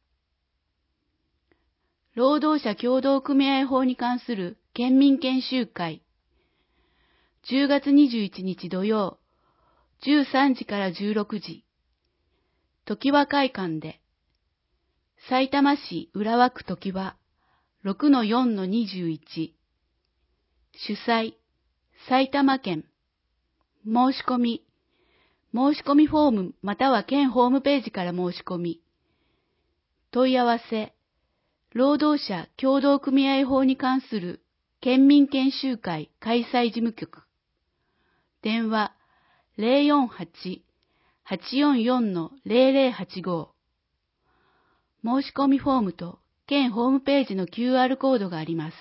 Speaker 1: 労働者協同組合法に関する県民研修会。じゅうがつにじゅういちにち土曜、じゅうさんじからじゅうろくじ。常盤会館で。さいたま市浦和区常盤 ろくのよんのにじゅういち。主催、埼玉県。
Speaker 3: 申し込み、申し込みフォームまたは県ホームページから申し込み。問い合わせ、労働者協同組合法に関する県民研修会開催事務局。電話 ゼロよんはち はちよんよん ゼロゼロはちご。申し込みフォームと県ホームページの キューアール コードがあります。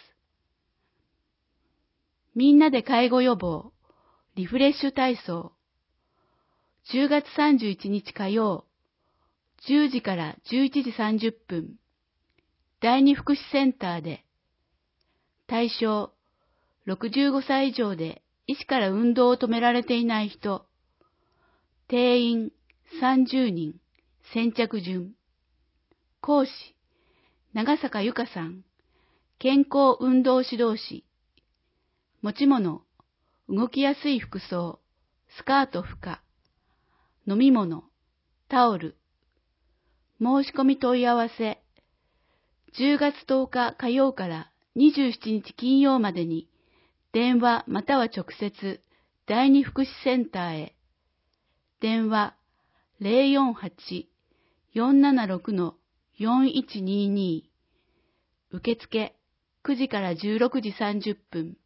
Speaker 3: みんなで介護予防、リフレッシュ体操。じゅうがつさんじゅういちにち火曜、じゅうじからじゅういちじさんじゅっぷん、第二福祉センターで、対象、ろくじゅうごさい以上で医師から運動を止められていない人、定員さんじゅうにん、先着順。講師、長坂由香さん、健康運動指導士。持ち物、動きやすい服装、スカート負荷。飲み物、タオル。申し込み問い合わせ、じゅうがつとおか火曜からにじゅうしちにち金曜までに、電話または直接、第二福祉センターへ。電話 ゼロよんはち よんななろく よんいちにに。受付くじからじゅうろくじさんじゅっぷん。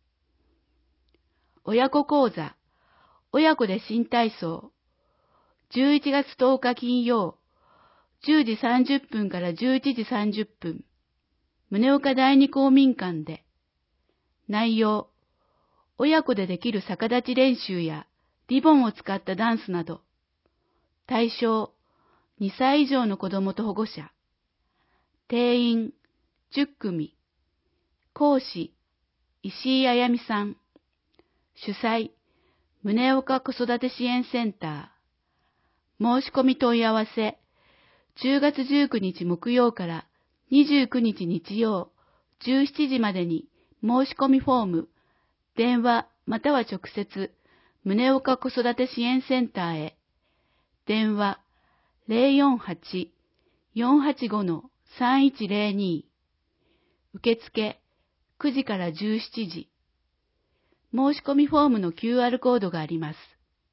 Speaker 3: 親子講座、親子で新体操。じゅういちがつとおか金曜、じゅうじさんじゅっぷんからじゅういちじさんじゅっぷん。宗岡第二公民館で。内容、親子でできる逆立ち練習やリボンを使ったダンスなど。対象、にさい以上の子供と保護者。定員、じゅっくみ。講師、石井あやみさん。主催、宗岡子育て支援センター。申し込み問い合わせ、じゅうがつじゅうくにち木曜からにじゅうくにち日曜、じゅうしちじまでに申し込みフォーム、電話または直接、宗岡子育て支援センターへ。電話 ゼロよんはち よんはちご さんいちゼロに。受付くじからじゅうしちじ。申し込みフォームの キューアール コードがあります。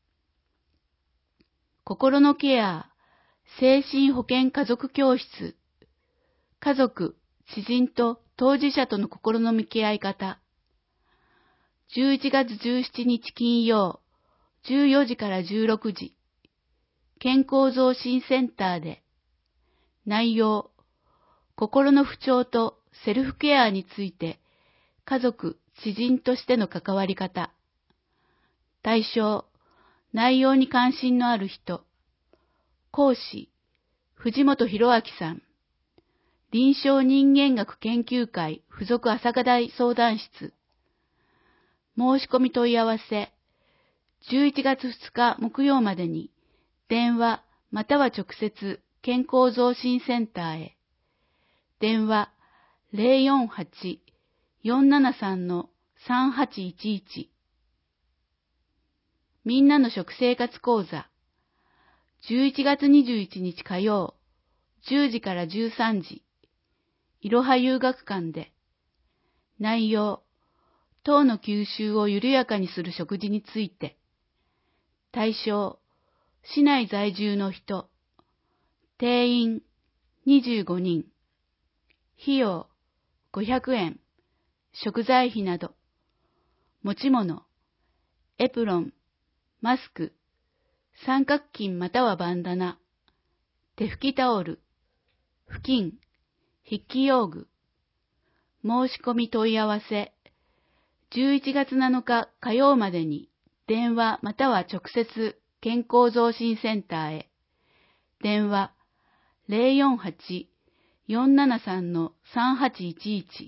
Speaker 3: 心のケア、精神保健家族教室。家族、知人と当事者との心の向き合い方。じゅういちがつじゅうしちにち金曜、じゅうよじからじゅうろくじ。健康増進センターで。内容、心の不調とセルフケアについて、家族、知人としての関わり方。対象、内容に関心のある人。講師、藤本博明さん。臨床人間学研究会附属朝霞台相談室。申し込み問い合わせ、じゅういちがつふつか木曜までに、電話または直接健康増進センターへ。電話 ゼロよんはち よんななさん さんはちいちいち。みんなの食生活講座。じゅういちがつにじゅういちにち火曜、じゅうじからじゅうさんじ。いろは遊学館で。内容、糖の吸収を緩やかにする食事について。対象、市内在住の人。定員、にじゅうごにん。費用、ごひゃくえん。食材費など。持ち物、エプロン、マスク、三角巾またはバンダナ、手拭きタオル、布巾、筆記用具。申し込み問い合わせ、じゅういちがつなのか火曜までに電話または直接健康増進センターへ。電話 ゼロよんはち よんななさん さんはちいちいち。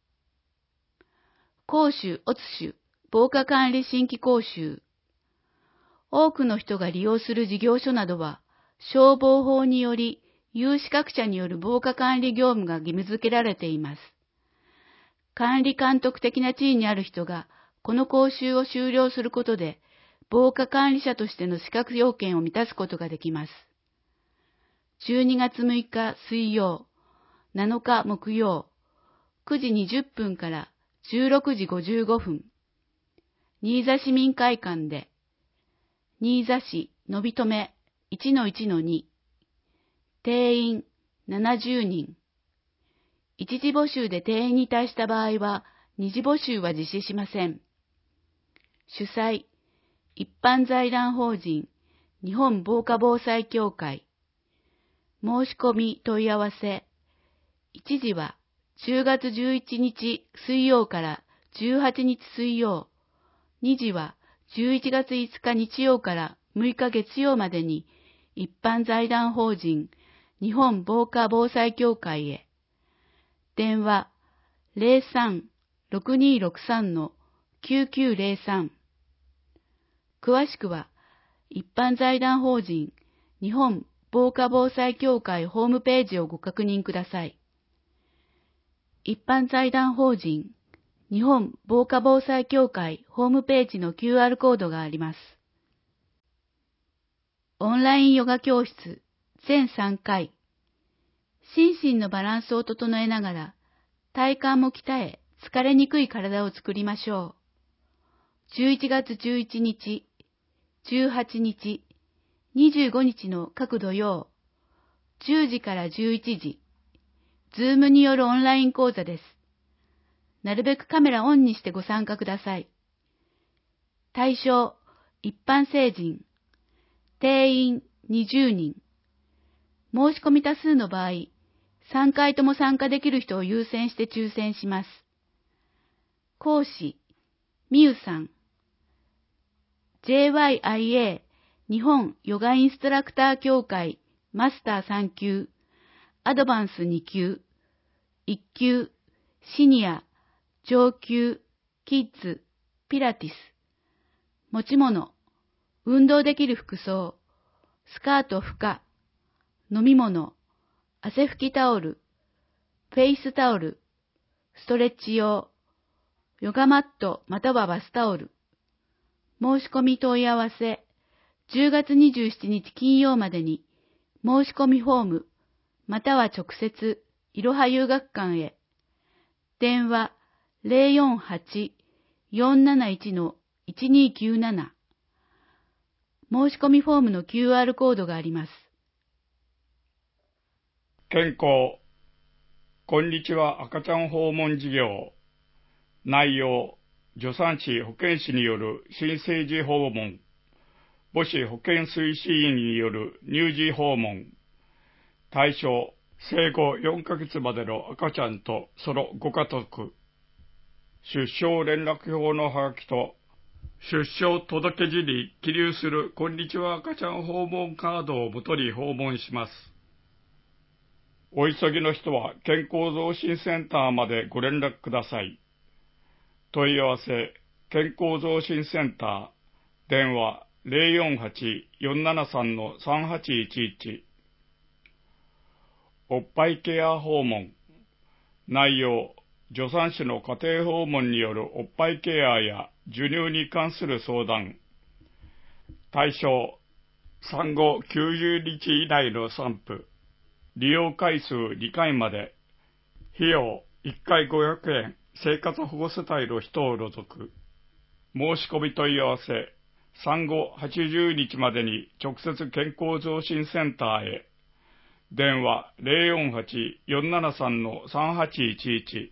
Speaker 3: 公衆オツシュ防火管理新規講習。多くの人が利用する事業所などは消防法により有資格者による防火管理業務が義務付けられています。管理監督的な地位にある人がこの講習を修了することで防火管理者としての資格要件を満たすことができます。じゅうにがつむいか水曜、なのか木曜、くじにじゅっぷんからじゅうろくじごじゅうごふん、新座市民会館で。 新座市のびとめ いちのいちのに、定員ななじゅうにん。一次募集で定員に達した場合は、二次募集は実施しません。主催、一般財団法人日本防火防災協会。申し込み問い合わせ。一次はじゅうがつじゅういちにち水曜からじゅうはちにち水曜。二次はじゅういちがついつか日曜からむいか月曜までに一般財団法人日本防火防災協会へ。電話 ゼロさん ろくにーろくさん きゅうきゅうゼロさん。詳しくは一般財団法人日本防火防災協会ホームページをご確認ください。一般財団法人日本防火防災協会ホームページの キューアール コードがあります。オンラインヨガ教室全さんかい。心身のバランスを整えながら体幹も鍛え疲れにくい体を作りましょう。じゅういちがつじゅういちにち、じゅうはちにち、にじゅうごにちの各土曜、じゅうじからじゅういちじ、ズームによるオンライン講座です。なるべくカメラオンにしてご参加ください。対象、一般成人、定員にじゅうにん。申し込み多数の場合、さんかいとも参加できる人を優先して抽選します。講師、みゆさん。ジェイワイアイエー 日本ヨガインストラクター協会マスターさんきゅう、アドバンスにきゅう、いっきゅう、シニア、上級、キッズ、ピラティス。持ち物、運動できる服装、スカート負荷、飲み物、汗拭きタオル、フェイスタオル、ストレッチ用、ヨガマットまたはバスタオル。申し込み問い合わせ、じゅうがつにじゅうしちにち金曜までに、申し込みフォーム、または直接、いろは遊学館へ。電話、ゼロよんはち よんなないち いちにきゅうなな。申し込みフォームの キューアール コードがあります。
Speaker 4: 健康。こんにちは赤ちゃん訪問事業。内容、助産師保健師による新生児訪問。母子保健推進員による乳児訪問。対象、生後よんかげつまでの赤ちゃんとそのご家族。出生連絡票のハガキと、出生届時に記入するこんにちは赤ちゃん訪問カードをもとに訪問します。お急ぎの人は健康増進センターまでご連絡ください。問い合わせ、健康増進センター、電話 ゼロよんはち よんななさん さんはちいちいち。おっぱいケア訪問。内容、助産師の家庭訪問によるおっぱいケアや授乳に関する相談。対象、産後きゅうじゅうにち以内の産婦。利用回数にかいまで。費用いっかいごひゃくえん、生活保護世帯の人を除く。申し込み問い合わせ、産後はちじゅうにちまでに直接健康増進センターへ。電話 ゼロよんはち よんななさん さんはちいちいち。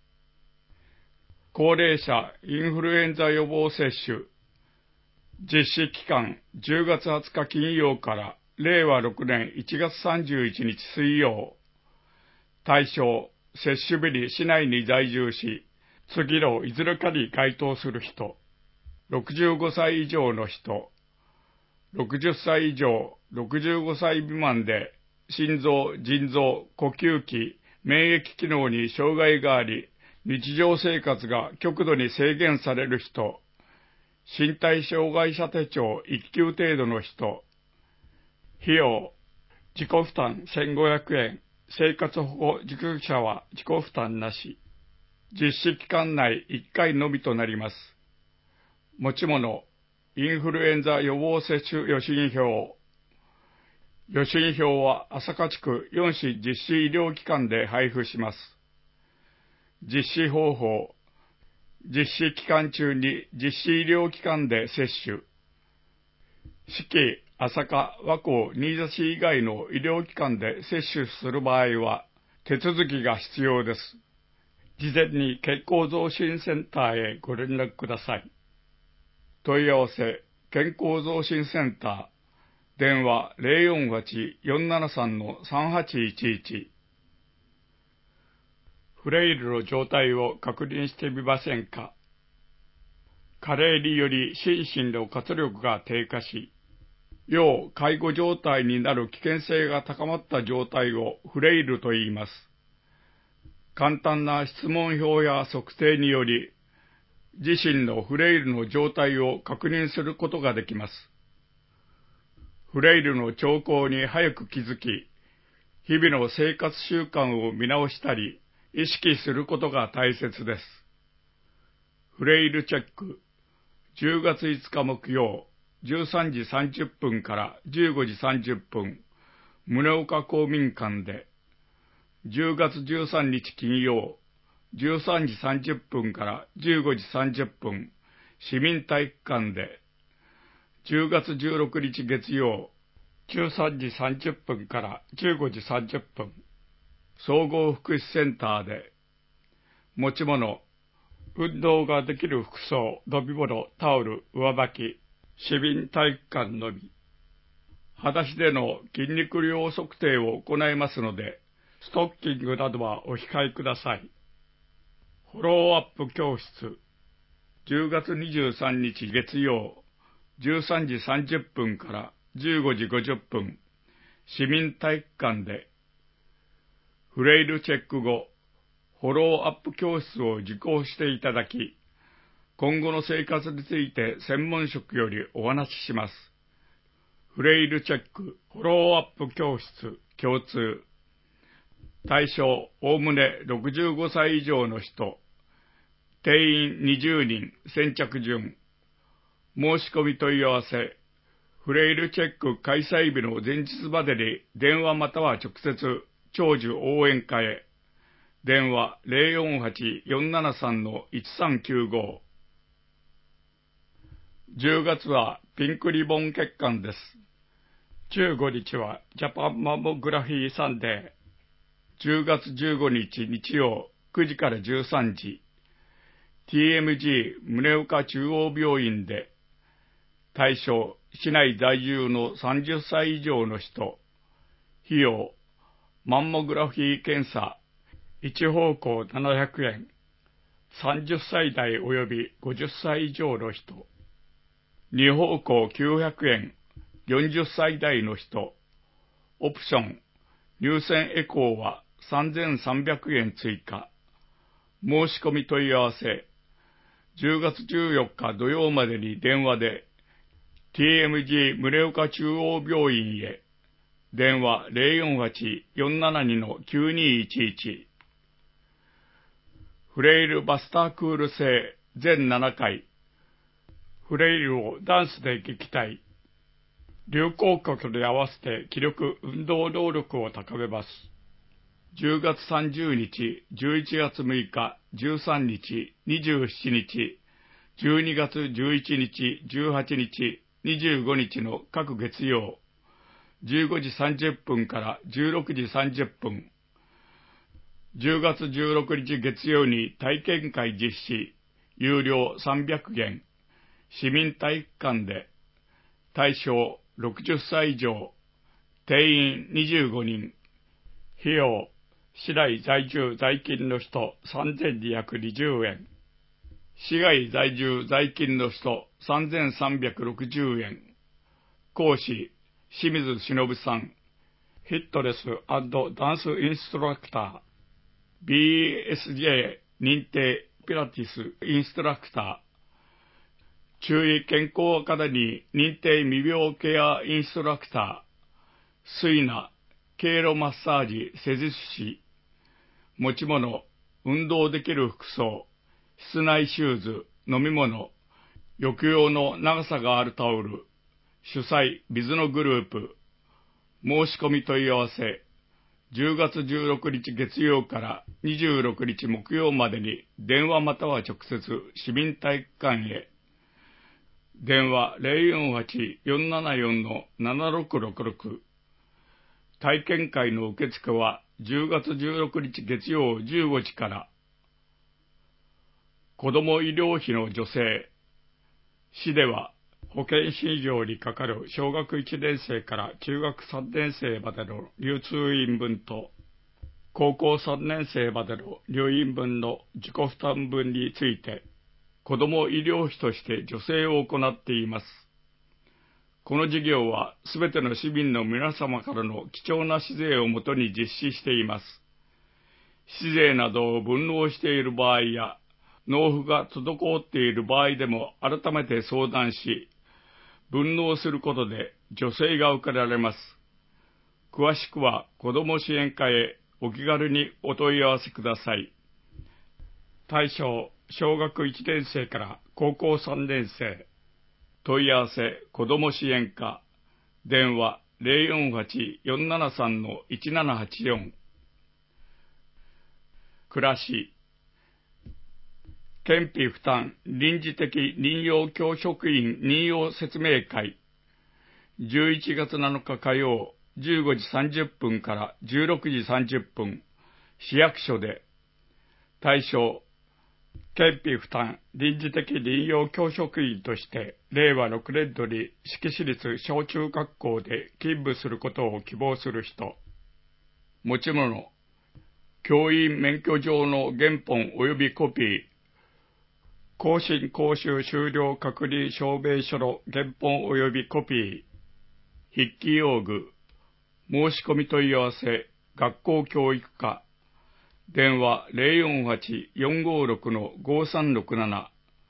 Speaker 4: 高齢者インフルエンザ予防接種。実施期間じゅうがつはつか金曜かられいわろくねんいちがつさんじゅういちにち水曜。対象、接種日に市内に在住し、次のいずれかに該当する人。ろくじゅうごさい以上の人。ろくじゅっさい以上、ろくじゅうごさい未満で、心臓、腎臓、呼吸器、免疫機能に障害があり、日常生活が極度に制限される人。身体障害者手帳いっきゅう程度の人。費用、自己負担せんごひゃくえん、生活保護受給者は自己負担なし。実施期間内いっかいのみとなります。持ち物、インフルエンザ予防接種予診票。予診票は朝霞地区よんし実施医療機関で配布します。実施方法、実施期間中に実施医療機関で接種。 四季、朝霞、和光、新座市以外の医療機関で接種する場合は、手続きが必要です。事前に健康増進センターへご連絡ください。問い合わせ、健康増進センター、電話 ゼロよんはち よんななさん さんはちいちいち。フレイルの状態を確認してみませんか？加齢により心身の活力が低下し、要介護状態になる危険性が高まった状態をフレイルと言います。簡単な質問票や測定により、自身のフレイルの状態を確認することができます。フレイルの兆候に早く気づき、日々の生活習慣を見直したり、意識することが大切です。フレイルチェック、じゅうがついつか木曜、じゅうさんじさんじゅっぷんからじゅうごじさんじゅっぷん、宗岡公民館で、じゅうがつじゅうさんにち金曜、じゅうさんじさんじゅっぷんからじゅうごじさんじゅっぷん、市民体育館で、じゅうがつじゅうろくにち月曜、じゅうさんじさんじゅっぷんからじゅうごじさんじゅっぷん、総合福祉センターで、持ち物、運動ができる服装、飲み物、タオル、上履き、市民体育館のみ、裸足での筋肉量測定を行いますので、ストッキングなどはお控えください。フォローアップ教室、じゅうがつにじゅうさんにち月曜、じゅうさんじさんじゅっぷんからじゅうごじごじゅっぷん、市民体育館で、フレイルチェック後、フォローアップ教室を受講していただき、今後の生活について専門職よりお話しします。フレイルチェック、フォローアップ教室、共通。対象、おおむねろくじゅうごさい以上の人。定員にじゅうにん、先着順。申し込み問い合わせ。フレイルチェック開催日の前日までに電話または直接、長寿応援課へ。電話 ゼロよんはち よんななさん いちさんきゅうご。じゅうがつはピンクリボン月間です。じゅうごにちはジャパンマンモグラフィーサンデー。じゅうがつじゅうごにち日曜くじからじゅうさんじ。ティーエムジー 宗岡中央病院で。対象、市内在住のさんじゅっさい以上の人。費用、マンモグラフィー検査。一方向ななひゃくえん。さんじゅっさい代及びごじゅっさい以上の人。二方向きゅうひゃくえん。よんじゅっさい代の人。オプション、乳腺エコーはさんぜんさんびゃくえん追加。申し込み問い合わせ。じゅうがつじゅうよっか土曜までに電話で、ティーエムジー 宗岡中央病院へ。電話 ゼロよんはち よんななに きゅうにいちいち。フレイルバスタークール制全ななかい。フレイルをダンスで撃退。流行曲に合わせて気力運動能力を高めます。じゅうがつさんじゅうにち、じゅういちがつむいか、じゅうさんにち、にじゅうしちにち、じゅうにがつじゅういちにち、じゅうはちにち、にじゅうごにちの各月曜、じゅうごじさんじゅっぷんからじゅうろくじさんじゅっぷん、じゅうがつじゅうろくにち月曜に体験会実施、有料さんびゃくえん、市民体育館で、対象ろくじゅっさい以上、定員にじゅうごにん、費用、市内在住在勤の人さんぜんにひゃくにじゅうえん、市外在住在勤の人さんぜんさんびゃくろくじゅうえん、講師、清水忍さん、フィットネス&ダンスインストラクター、ビーエスジェー 認定ピラティスインストラクター、中医健康アカデミー認定未病ケアインストラクター、水ナ、経路マッサージ施術師、持ち物、運動できる服装、室内シューズ、飲み物、浴用の長さがあるタオル、主催、水のグループ、申し込み問い合わせ、じゅうがつじゅうろくにち月曜からにじゅうろくにち木曜までに電話または直接市民体育館へ。 電話 ゼロよんはち よんななよん ななろくろくろく。体験会の受付はじゅうがつじゅうろくにち月曜じゅうごじから。子ども医療費の助成。市では保健師以上にかかる小学いちねん生から中学さんねん生までの流通院分と、高校さんねん生までの入院分の自己負担分について、子ども医療費として助成を行っています。この事業はすべての市民の皆様からの貴重な市税をもとに実施しています。市税などを分納している場合や、納付が滞っている場合でも改めて相談し、分納することで助成が受けられます。詳しくは子ども支援課へお気軽にお問い合わせください。対象、小学いちねん生から高校さんねん生。問い合わせ、子ども支援課。電話 ゼロよんはち よんななさん いちななはちよん。暮らし。県費負担臨時的任用教職員任用説明会。じゅういちがつなのか火曜、じゅうごじさんじゅっぷんからじゅうろくじさんじゅっぷん、市役所で。対象、県費負担臨時的任用教職員としてれいわろくねんどに志木市立小中学校で勤務することを希望する人。持ち物、教員免許状の原本及びコピー、更新講習終了確認証明書の原本及びコピー、筆記用具、申し込み問い合わせ、学校教育課。電話 ゼロよんはち よんごろく ごさんろくなな。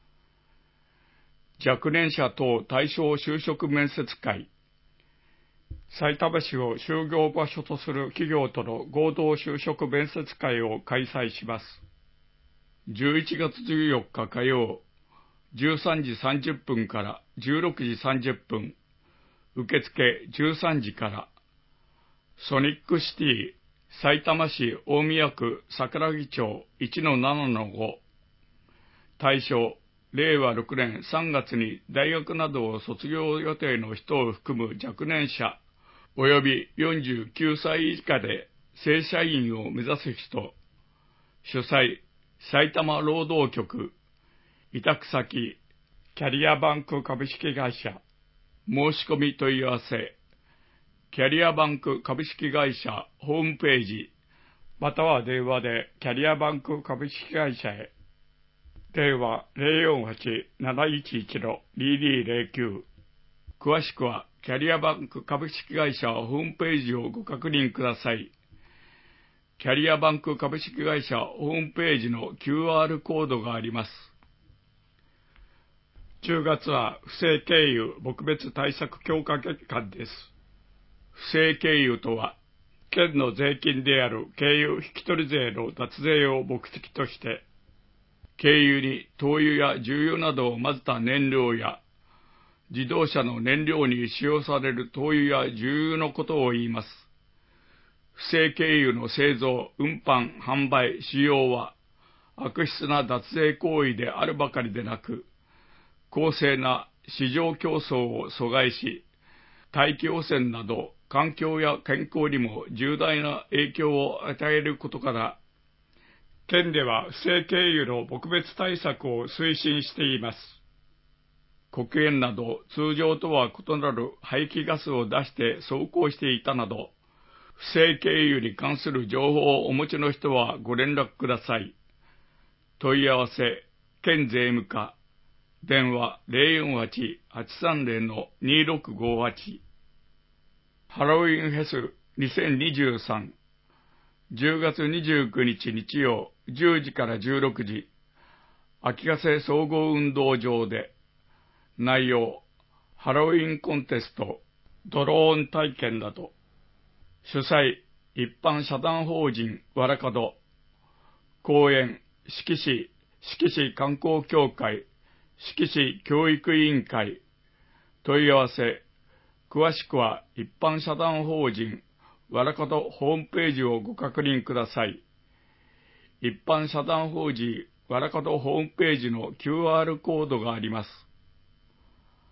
Speaker 4: 若年者等対象就職面接会。さいたま市を就業場所とする企業との合同就職面接会を開催します。じゅういちがつじゅうよっか火曜、じゅうさんじさんじゅっぷんからじゅうろくじさんじゅっぷん、受付じゅうさんじから。ソニックシティ、さいたま市大宮区桜木町 いちのななのご。対象、れいわろくねんさんがつに大学などを卒業予定の人を含む若年者、及びよんじゅうきゅうさい以下で正社員を目指す人。主催、埼玉労働局。委託先、キャリアバンク株式会社。申し込み問い合わせ、キャリアバンク株式会社ホームページ、または電話でキャリアバンク株式会社へ。電話 ゼロよんはち なないちいち ににゼロきゅう。詳しくはキャリアバンク株式会社ホームページをご確認ください。キャリアバンク株式会社ホームページの キューアール コードがあります。じゅうがつは不正経由撲滅対策強化月間です。不正経由とは、県の税金である経由引取税の脱税を目的として、経由に灯油や重油などを混ぜた燃料や、自動車の燃料に使用される灯油や重油のことを言います。不正経由の製造、運搬、販売、使用は、悪質な脱税行為であるばかりでなく、公正な市場競争を阻害し、大気汚染など環境や健康にも重大な影響を与えることから、県では不正経由の撲滅対策を推進しています。黒煙など通常とは異なる排気ガスを出して走行していたなど、不正経由に関する情報をお持ちの人はご連絡ください。問い合わせ、県税務課。電話 ゼロよんはち はちさんゼロ にろくごはち。ハロウィンフェスにせんにじゅうさん。じゅうがつにじゅうくにち日曜じゅうじからじゅうろくじ。秋ヶ瀬総合運動場で。内容、ハロウィンコンテスト、ドローン体験など。主催、一般社団法人わらかど。講演、志木市、志木市観光協会、志木市教育委員会。問い合わせ、詳しくは一般社団法人わらかどホームページをご確認ください。一般社団法人わらかどホームページの キューアール コードがあります。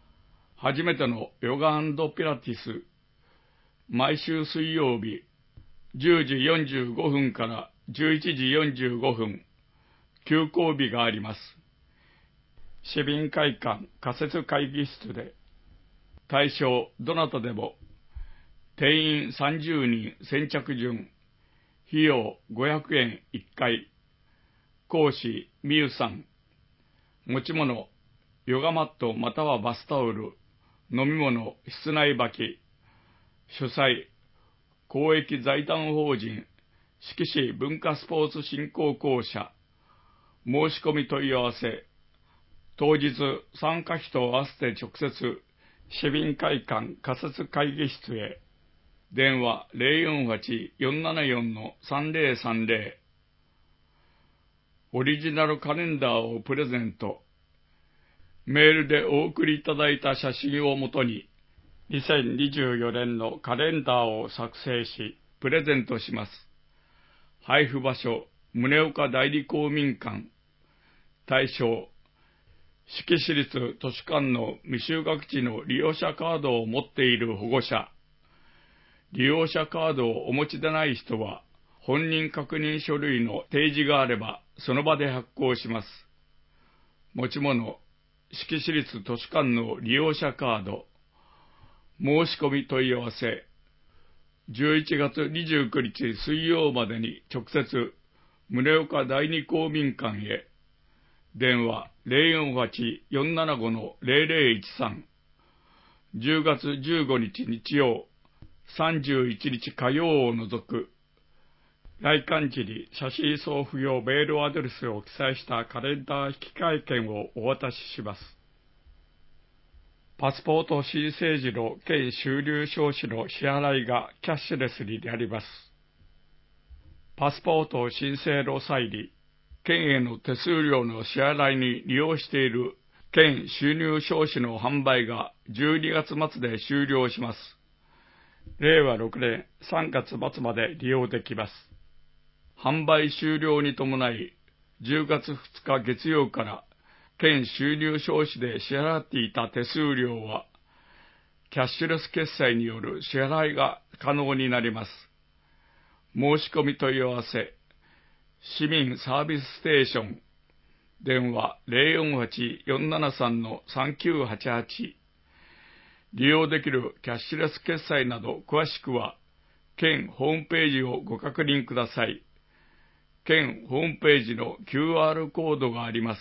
Speaker 4: 初めてのヨガ&ピラティス、毎週水曜日、じゅうじよんじゅうごふんからじゅういちじよんじゅうごふん、休校日があります。市民会館仮設会議室で、対象どなたでも、定員さんじゅうにん先着順、費用ごひゃくえんいっかい、講師みゆさん、持ち物、ヨガマットまたはバスタオル、飲み物、室内履き、主催、公益財団法人、志木市文化スポーツ振興公社、申し込み問い合わせ、当日参加費と合わせて直接、市民会館仮設会議室へ、電話 ゼロよんはち よんななよん さんゼロさんゼロ、オリジナルカレンダーをプレゼント。メールでお送りいただいた写真をもとに、にせんにじゅうよねんのカレンダーを作成し、プレゼントします。配布場所、宗岡代理公民館。対象、志木市立図書館の未就学児の利用者カードを持っている保護者。利用者カードをお持ちでない人は、本人確認書類の提示があれば、その場で発行します。持ち物、志木市立図書館の利用者カード。申し込み問い合わせ、じゅういちがつにじゅうくにち水曜までに直接、宗岡第二公民館へ。電話 ゼロよんはち よんななご ゼロゼロいちさん。じゅうがつじゅうごにち日曜、さんじゅういちにち火曜を除く。来館時に写真送付用メールアドレスを記載したカレンダー引換券をお渡しします。パスポート申請時の県収入証紙の支払いがキャッシュレスになります。パスポート申請の際に、県への手数料の支払いに利用している県収入証紙の販売がじゅうにがつ末で終了します。れいわろくねんさんがつ末まで利用できます。販売終了に伴い、じゅうがつふつか月曜から県収入証紙で支払っていた手数料は、キャッシュレス決済による支払いが可能になります。申し込み問い合わせ、市民サービスステーション、電話 ゼロよんはち よんななさん さんきゅうはちはち。利用できるキャッシュレス決済など詳しくは、県ホームページをご確認ください。県ホームページの キューアール コードがあります。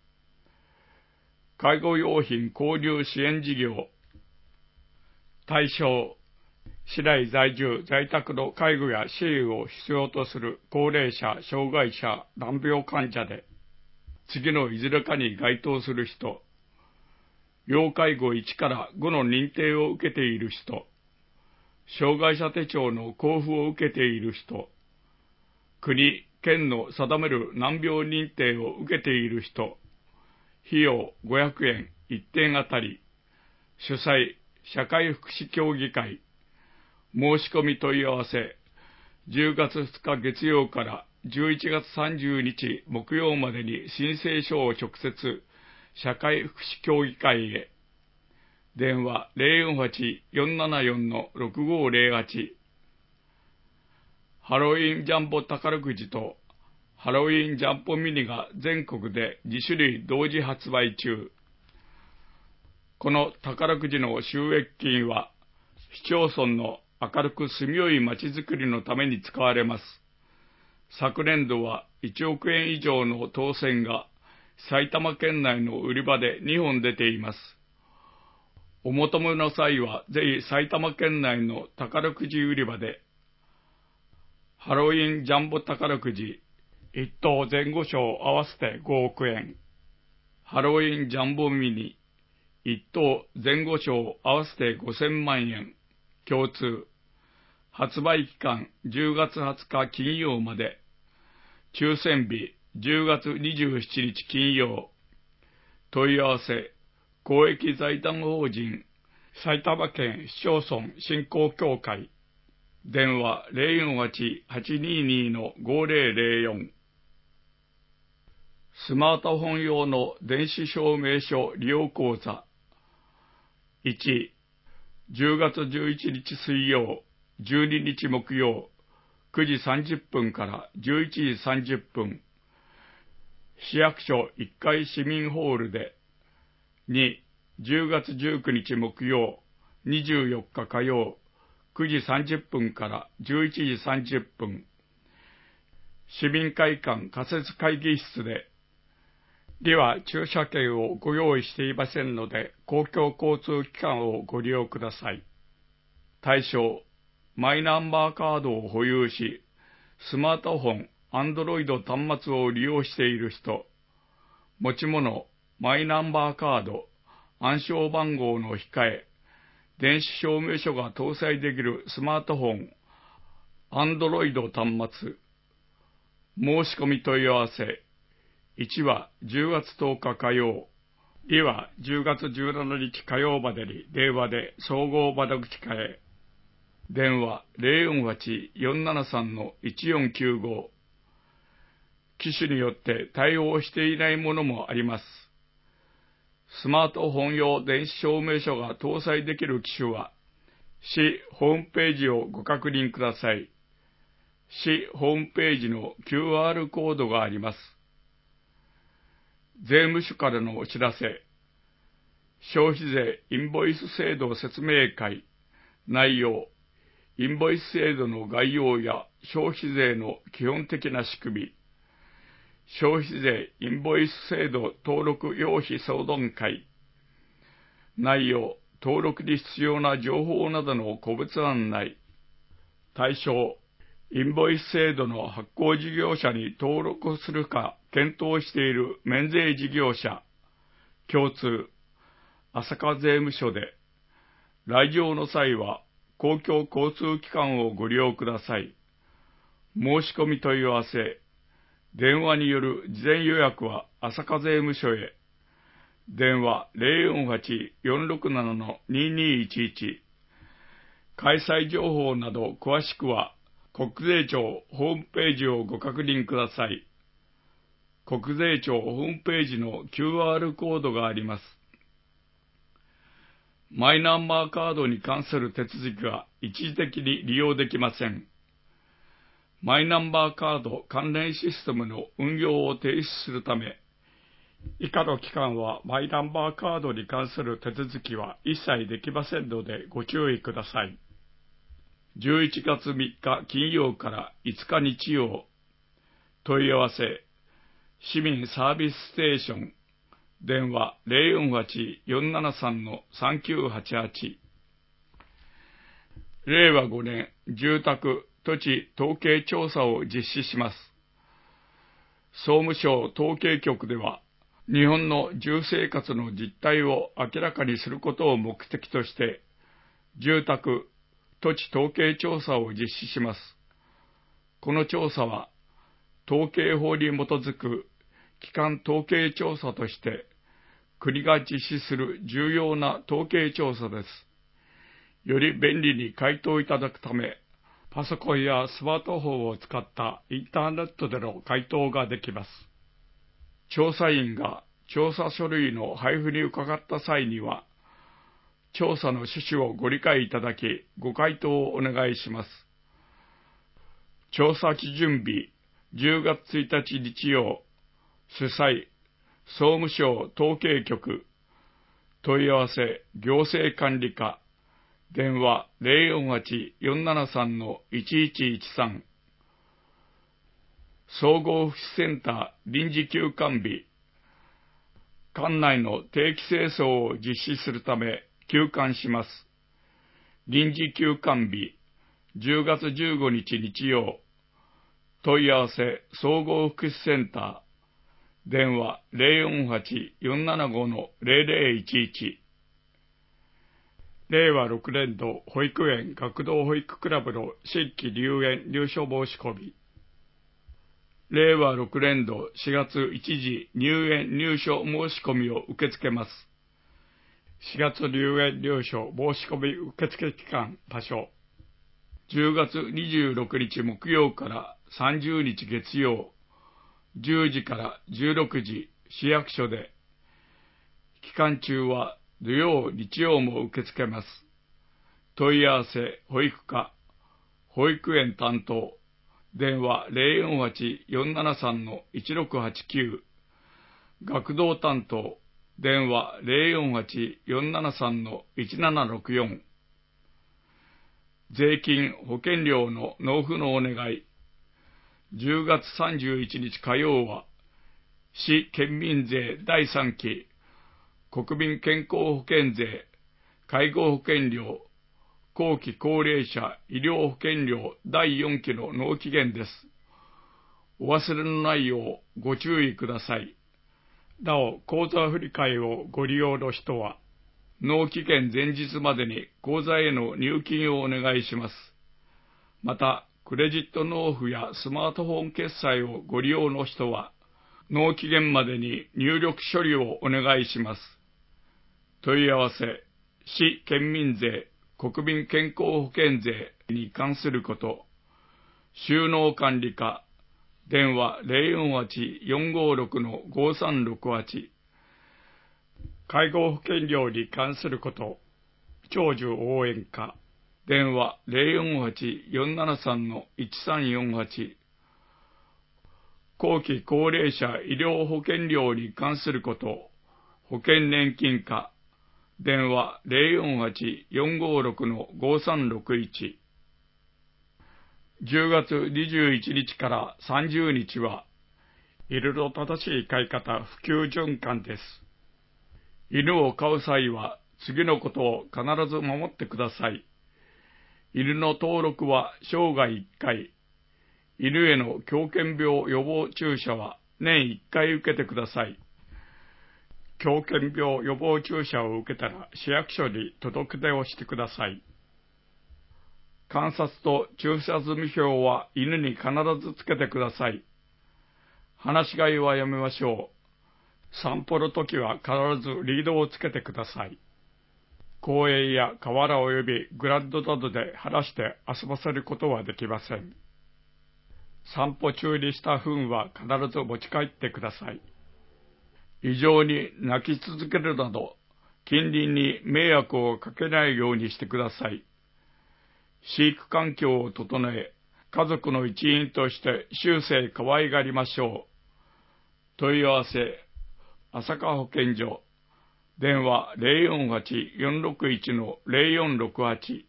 Speaker 4: 介護用品購入支援事業。対象、市内在住在宅の介護や支援を必要とする高齢者、障害者、難病患者で、次のいずれかに該当する人、要介護いちからごの認定を受けている人、障害者手帳の交付を受けている人、国、県の定める難病認定を受けている人、費用ごひゃくえんいってんあたり、主催、社会福祉協議会、申し込み問い合わせ、じゅうがつふつか月曜からじゅういちがつさんじゅうにち木曜までに申請書を直接、社会福祉協議会へ。電話 ゼロよんはち よんななよん ろくごゼロはち。ハロウィンジャンボ宝くじとハロウィンジャンボミニが全国でにしゅるい同時発売中。この宝くじの収益金は、市町村の明るく住みよい街づくりのために使われます。昨年度はいちおくえん以上の当選が埼玉県内の売り場でにほん出ています。お求めの際はぜひ埼玉県内の宝くじ売り場で、ハロウィンジャンボ宝くじいっとう前後賞合わせてごおくえん、ハロウィンジャンボミニいっとう前後賞合わせてごせんまんえん、共通、発売期間じゅうがつはつか金曜まで、抽選日じゅうがつにじゅうしちにち金曜、問い合わせ、公益財団法人、埼玉県市町村振興協会、電話 ゼロよんはち はちにに ごゼロゼロよん。スマートフォン用の電子証明書利用講座。 いち、じゅうがつじゅういちにち水曜、じゅうににち木曜、くじさんじゅっぷんからじゅういちじさんじゅっぷん、市役所いっかい市民ホールで。に、じゅうがつじゅうくにち木曜、にじゅうよっか火曜、くじさんじゅっぷんからじゅういちじさんじゅっぷん、市民会館仮設会議室で。では駐車券をご用意していませんので、公共交通機関をご利用ください。対象、マイナンバーカードを保有し、スマートフォン、アンドロイド端末を利用している人、持ち物、マイナンバーカード、暗証番号の控え、電子証明書が搭載できるスマートフォン、アンドロイド端末、申し込み問い合わせ、いちはじゅうがつとおか火曜、にはじゅうがつじゅうしちにち火曜までに電話で総合窓口課へ。電話 ゼロよんはち よんななさん いちよんきゅうご。機種によって対応していないものもあります。スマートフォン用電子証明書が搭載できる機種は、市ホームページをご確認ください。市ホームページの キューアール コードがあります。税務署からのお知らせ。消費税インボイス制度説明会。内容。インボイス制度の概要や消費税の基本的な仕組み。消費税インボイス制度登録要否相談会。内容。登録に必要な情報などの個別案内。対象。インボイス制度の発行事業者に登録するか検討している免税事業者。共通。朝霞税務署で。来場の際は公共交通機関をご利用ください。申し込み問い合わせ。電話による事前予約は朝霞税務署へ。電話 ゼロよんはち よんろくなな ににいちいち。開催情報など詳しくは国税庁ホームページをご確認ください。国税庁ホームページの キューアール コードがあります。マイナンバーカードに関する手続きが一時的に利用できません。マイナンバーカード関連システムの運用を停止するため、以下の期間はマイナンバーカードに関する手続きは一切できませんのでご注意ください。じゅういちがつみっか金曜からいつか日曜。問い合わせ。市民サービスステーション。電話 ゼロよんはち よんななさん さんきゅうはちはち。れいわごねん住宅土地統計調査を実施します。総務省統計局では、日本の住生活の実態を明らかにすることを目的として、住宅土地統計調査を実施します。この調査は、統計法に基づく基幹統計調査として、国が実施する重要な統計調査です。より便利に回答いただくため、パソコンやスマートフォンを使ったインターネットでの回答ができます。調査員が調査書類の配布に伺った際には、調査の趣旨をご理解いただき、ご回答をお願いします。調査基準日、じゅうがつついたち日曜、主催、総務省統計局、問い合わせ、行政管理課、電話 ゼロよんはち よんななさん いちいちいちさん。総合福祉センター臨時休館日。館内の定期清掃を実施するため休館します。臨時休館日、じゅうがつじゅうごにち日曜。問い合わせ、総合福祉センター。電話 ゼロよんはち よんななご ゼロゼロいちいち。れいわろくねんど保育園学童保育クラブの新規入園入所申し込み。れいわろくねんどしがついちじ入園入所申し込みを受け付けます。しがつ入園入所申し込み受付期間場所。じゅうがつにじゅうろくにち木曜からさんじゅうにち月曜、じゅうじからじゅうろくじ市役所で、期間中は土曜、日曜も受け付けます。問い合わせ、保育課、保育園担当、電話 ゼロよんはち よんななさん いちろくはちきゅう、学童担当、電話 ゼロよんはち よんななさん いちななろくよん、税金、保険料の納付のお願い。じゅうがつさんじゅういちにち火曜は、市県民税だいさんき、国民健康保険税、介護保険料、後期高齢者医療保険料だいよんきの納期限です。お忘れのないようご注意ください。なお、口座振替をご利用の人は、納期限前日までに口座への入金をお願いします。また、クレジット納付やスマートフォン決済をご利用の人は、納期限までに入力処理をお願いします。問い合わせ、市県民税、国民健康保険税に関すること、収納管理課、電話 ゼロよんはち よんごろく ごさんろくはち、介護保険料に関すること、長寿応援課、電話 ゼロよんはち よんななさん いちさんよんはち、後期高齢者医療保険料に関すること、保険年金課、電話 ゼロよんはち よんごろく ごさんろくいち。じゅうがつにじゅういちにちからさんじゅうにちは、犬の正しい飼い方普及循環です。犬を飼う際は、次のことを必ず守ってください。犬の登録は生涯いっかい。犬への狂犬病予防注射は年いっかい受けてください。狂犬病予防注射を受けたら市役所に届け出をしてください。観察と注射済み票は犬に必ずつけてください。放し飼いはやめましょう。散歩の時は必ずリードをつけてください。公園や河原及びグラウンドなどで放して遊ばせることはできません。散歩中にした糞は必ず持ち帰ってください。異常に鳴き続けるなど、近隣に迷惑をかけないようにしてください。飼育環境を整え、家族の一員として終生可愛がりましょう。問い合わせ、朝霞保健所、電話 ゼロよんはち よんろくいち ゼロよんろくはち。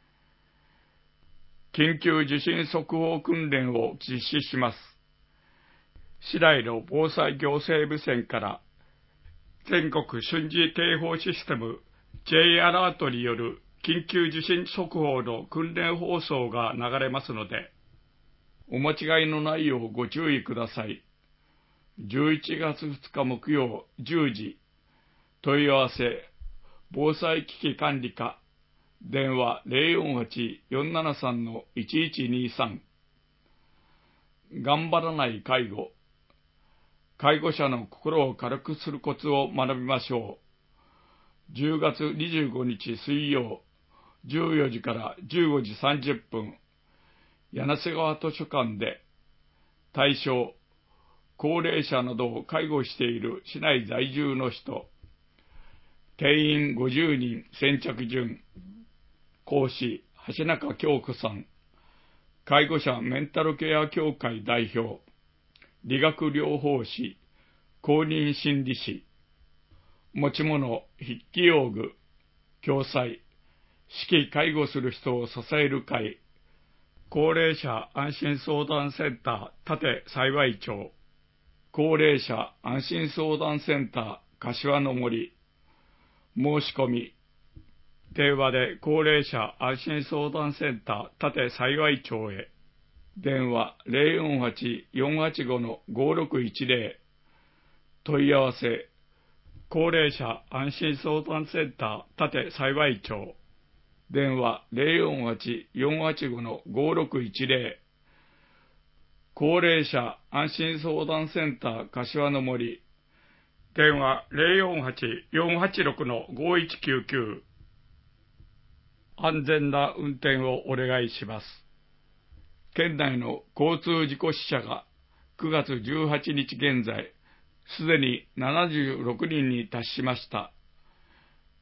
Speaker 4: 緊急地震速報訓練を実施します。市内の防災行政無線から全国瞬時警報システム ジェイ アラートによる緊急地震速報の訓練放送が流れますので、お間違いのないようご注意ください。じゅういちがつふつか木曜じゅうじ、問い合わせ、防災危機管理課、電話 ゼロよんはち よんななさん いちいちにさん。頑張らない介護。介護者の心を軽くするコツを学びましょう。じゅうがつにじゅうごにち水曜、じゅうよじからじゅうごじさんじゅっぷん、柳瀬川図書館で、対象、高齢者などを介護している市内在住の人、定員ごじゅうにん先着順、講師、橋中京子さん、介護者メンタルケア協会代表、理学療法士、公認心理師、持ち物、筆記用具、共済、指揮介護する人を支える会、高齢者安心相談センター立幸町、高齢者安心相談センター柏の森、申し込み、電話で高齢者安心相談センター立幸町へ、電話 ゼロよんはち よんはちご ごろくいちゼロ、問い合わせ、高齢者安心相談センター立幸町、電話 ゼロよんはち よんはちご ごろくいちゼロ、高齢者安心相談センター柏の森、電話 ゼロよんはち よんはちろく ごいちきゅうきゅう。安全な運転をお願いします。県内の交通事故死者がくがつじゅうはちにち現在、すでにななじゅうろくにんに達しました。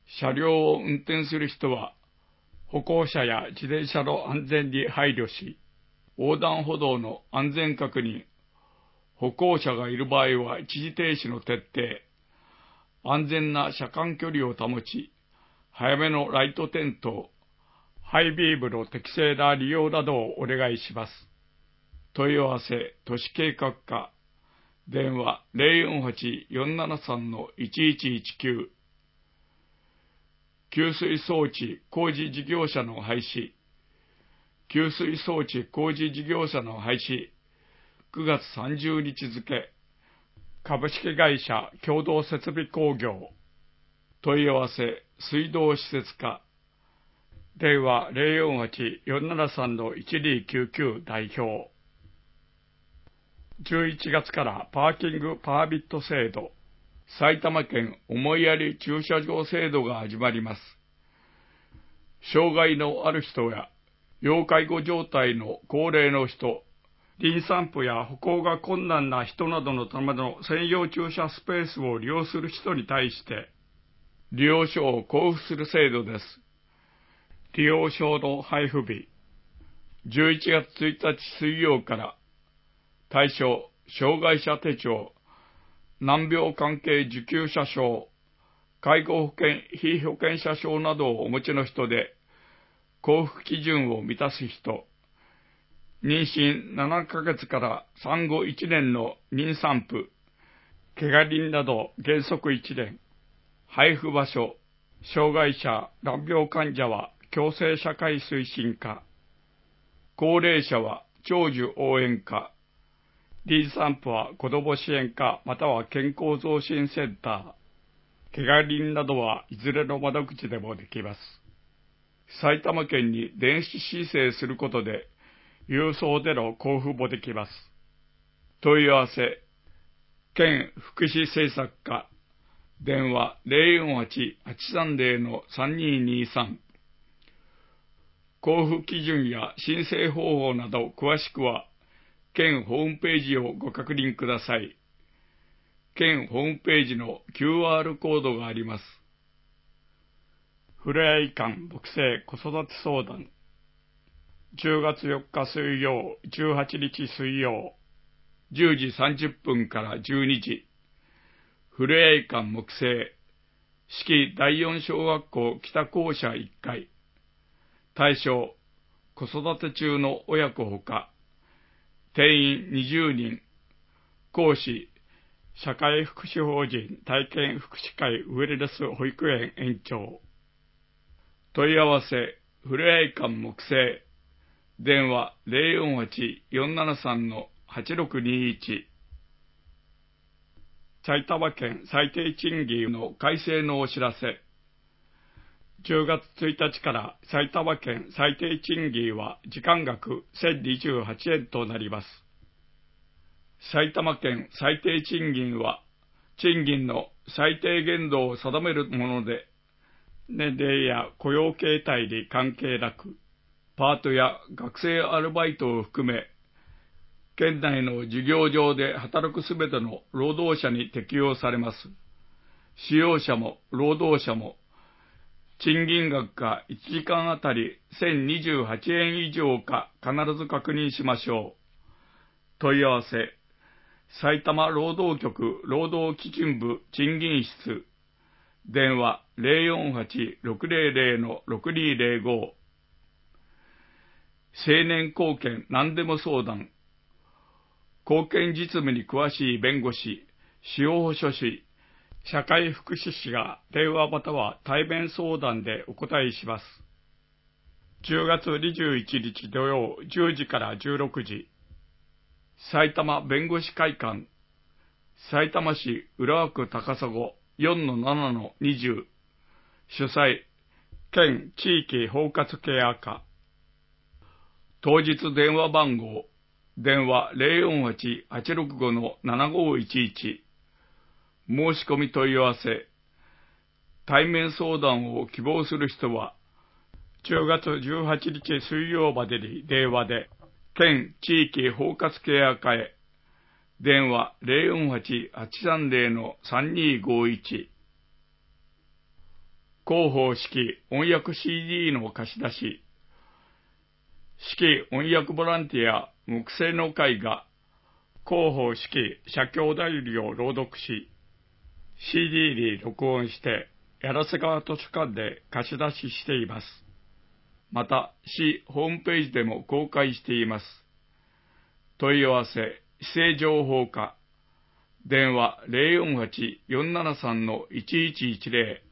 Speaker 4: 車両を運転する人は、歩行者や自転車の安全に配慮し、横断歩道の安全確認、歩行者がいる場合は一時停止の徹底、安全な車間距離を保ち、早めのライト点灯、ハイビームの適正な利用などをお願いします。問い合わせ、都市計画課、電話 ゼロよんはち よんななさん いちいちいちきゅう、給水装置工事事業者の廃止、給水装置工事事業者の廃止、くがつさんじゅうにち付、株式会社共同設備工業、問い合わせ、水道施設課、電話 ゼロよんはち よんななさん いちにきゅうきゅう 代表。じゅういちがつからパーキングパーミット制度、埼玉県思いやり駐車場制度が始まります。障害のある人や要介護状態の高齢の人、臨産婦や歩行が困難な人などのための専用駐車スペースを利用する人に対して利用証を交付する制度です。利用証の配布日、じゅういちがつついたち水曜から対象、障害者手帳、難病関係受給者証、介護保険、被保険者証などをお持ちの人で、交付基準を満たす人、妊娠ななかげつから産後いちねんの妊産婦、怪我人など原則いちねん、配布場所、障害者、難病患者は共生社会推進課、高齢者は長寿応援課、妊産婦は子ども支援課または健康増進センター、怪我人などはいずれの窓口でもできます。埼玉県に電子申請することで、郵送での交付もできます。問い合わせ、県福祉政策課、電話 ゼロよんはち はちさんゼロ さんににさん。交付基準や申請方法など詳しくは、県ホームページをご確認ください。県ホームページの キューアール コードがあります。ふれあい館牧生子育て相談。じゅうがつよっか水曜、じゅうはちにち水曜、じゅうじさんじゅっぷんからじゅうにじ。ふれあい館牧生、四季だいよん小学校北校舎いっかい。対象、子育て中の親子ほか、定員にじゅうにん、講師、社会福祉法人体験福祉会ウェルネス保育園園長。問い合わせ、ふれあい館牧生、電話 ゼロよんはち よんななさん はちろくにいち。埼玉県最低賃金の改正のお知らせ。じゅうがつついたちから埼玉県最低賃金は時間額せんにじゅうはちえんとなります。埼玉県最低賃金は賃金の最低限度を定めるもので、年齢や雇用形態に関係なく、パートや学生アルバイトを含め、県内の事業場で働くすべての労働者に適用されます。使用者も労働者も、賃金額がいちじかんあたりせんにじゅうはちえん以上か必ず確認しましょう。問い合わせ、埼玉労働局労働基準部賃金室、電話 ゼロよんはち ろくゼロゼロ ろくにゼロご。青年貢献何でも相談。貢献実務に詳しい弁護士、司法書士、社会福祉士が電話または対面相談でお答えします。じゅうがつにじゅういちにち土曜じゅうじからじゅうろくじ。埼玉弁護士会館、埼玉市浦和区高砂 よんのななのにじゅう。主催、県地域包括ケア課。当日電話番号、電話 ゼロよんはち はちろくご ななごいちいち。申し込み問い合わせ、対面相談を希望する人は、じゅうがつじゅうはちにち水曜までに電話で、県地域包括ケア課へ、電話 ゼロよんはち はちさんゼロ さんにごいち。 広報式音訳 シーディー の貸し出し、式音訳ボランティア無垢性の会が広報式写経代理を朗読し、シーディー に録音して、柳瀬川図書館で貸し出ししています。また、市ホームページでも公開しています。問い合わせ、市政情報課、電話 ゼロよんはち よんななさん いちいちいちゼロ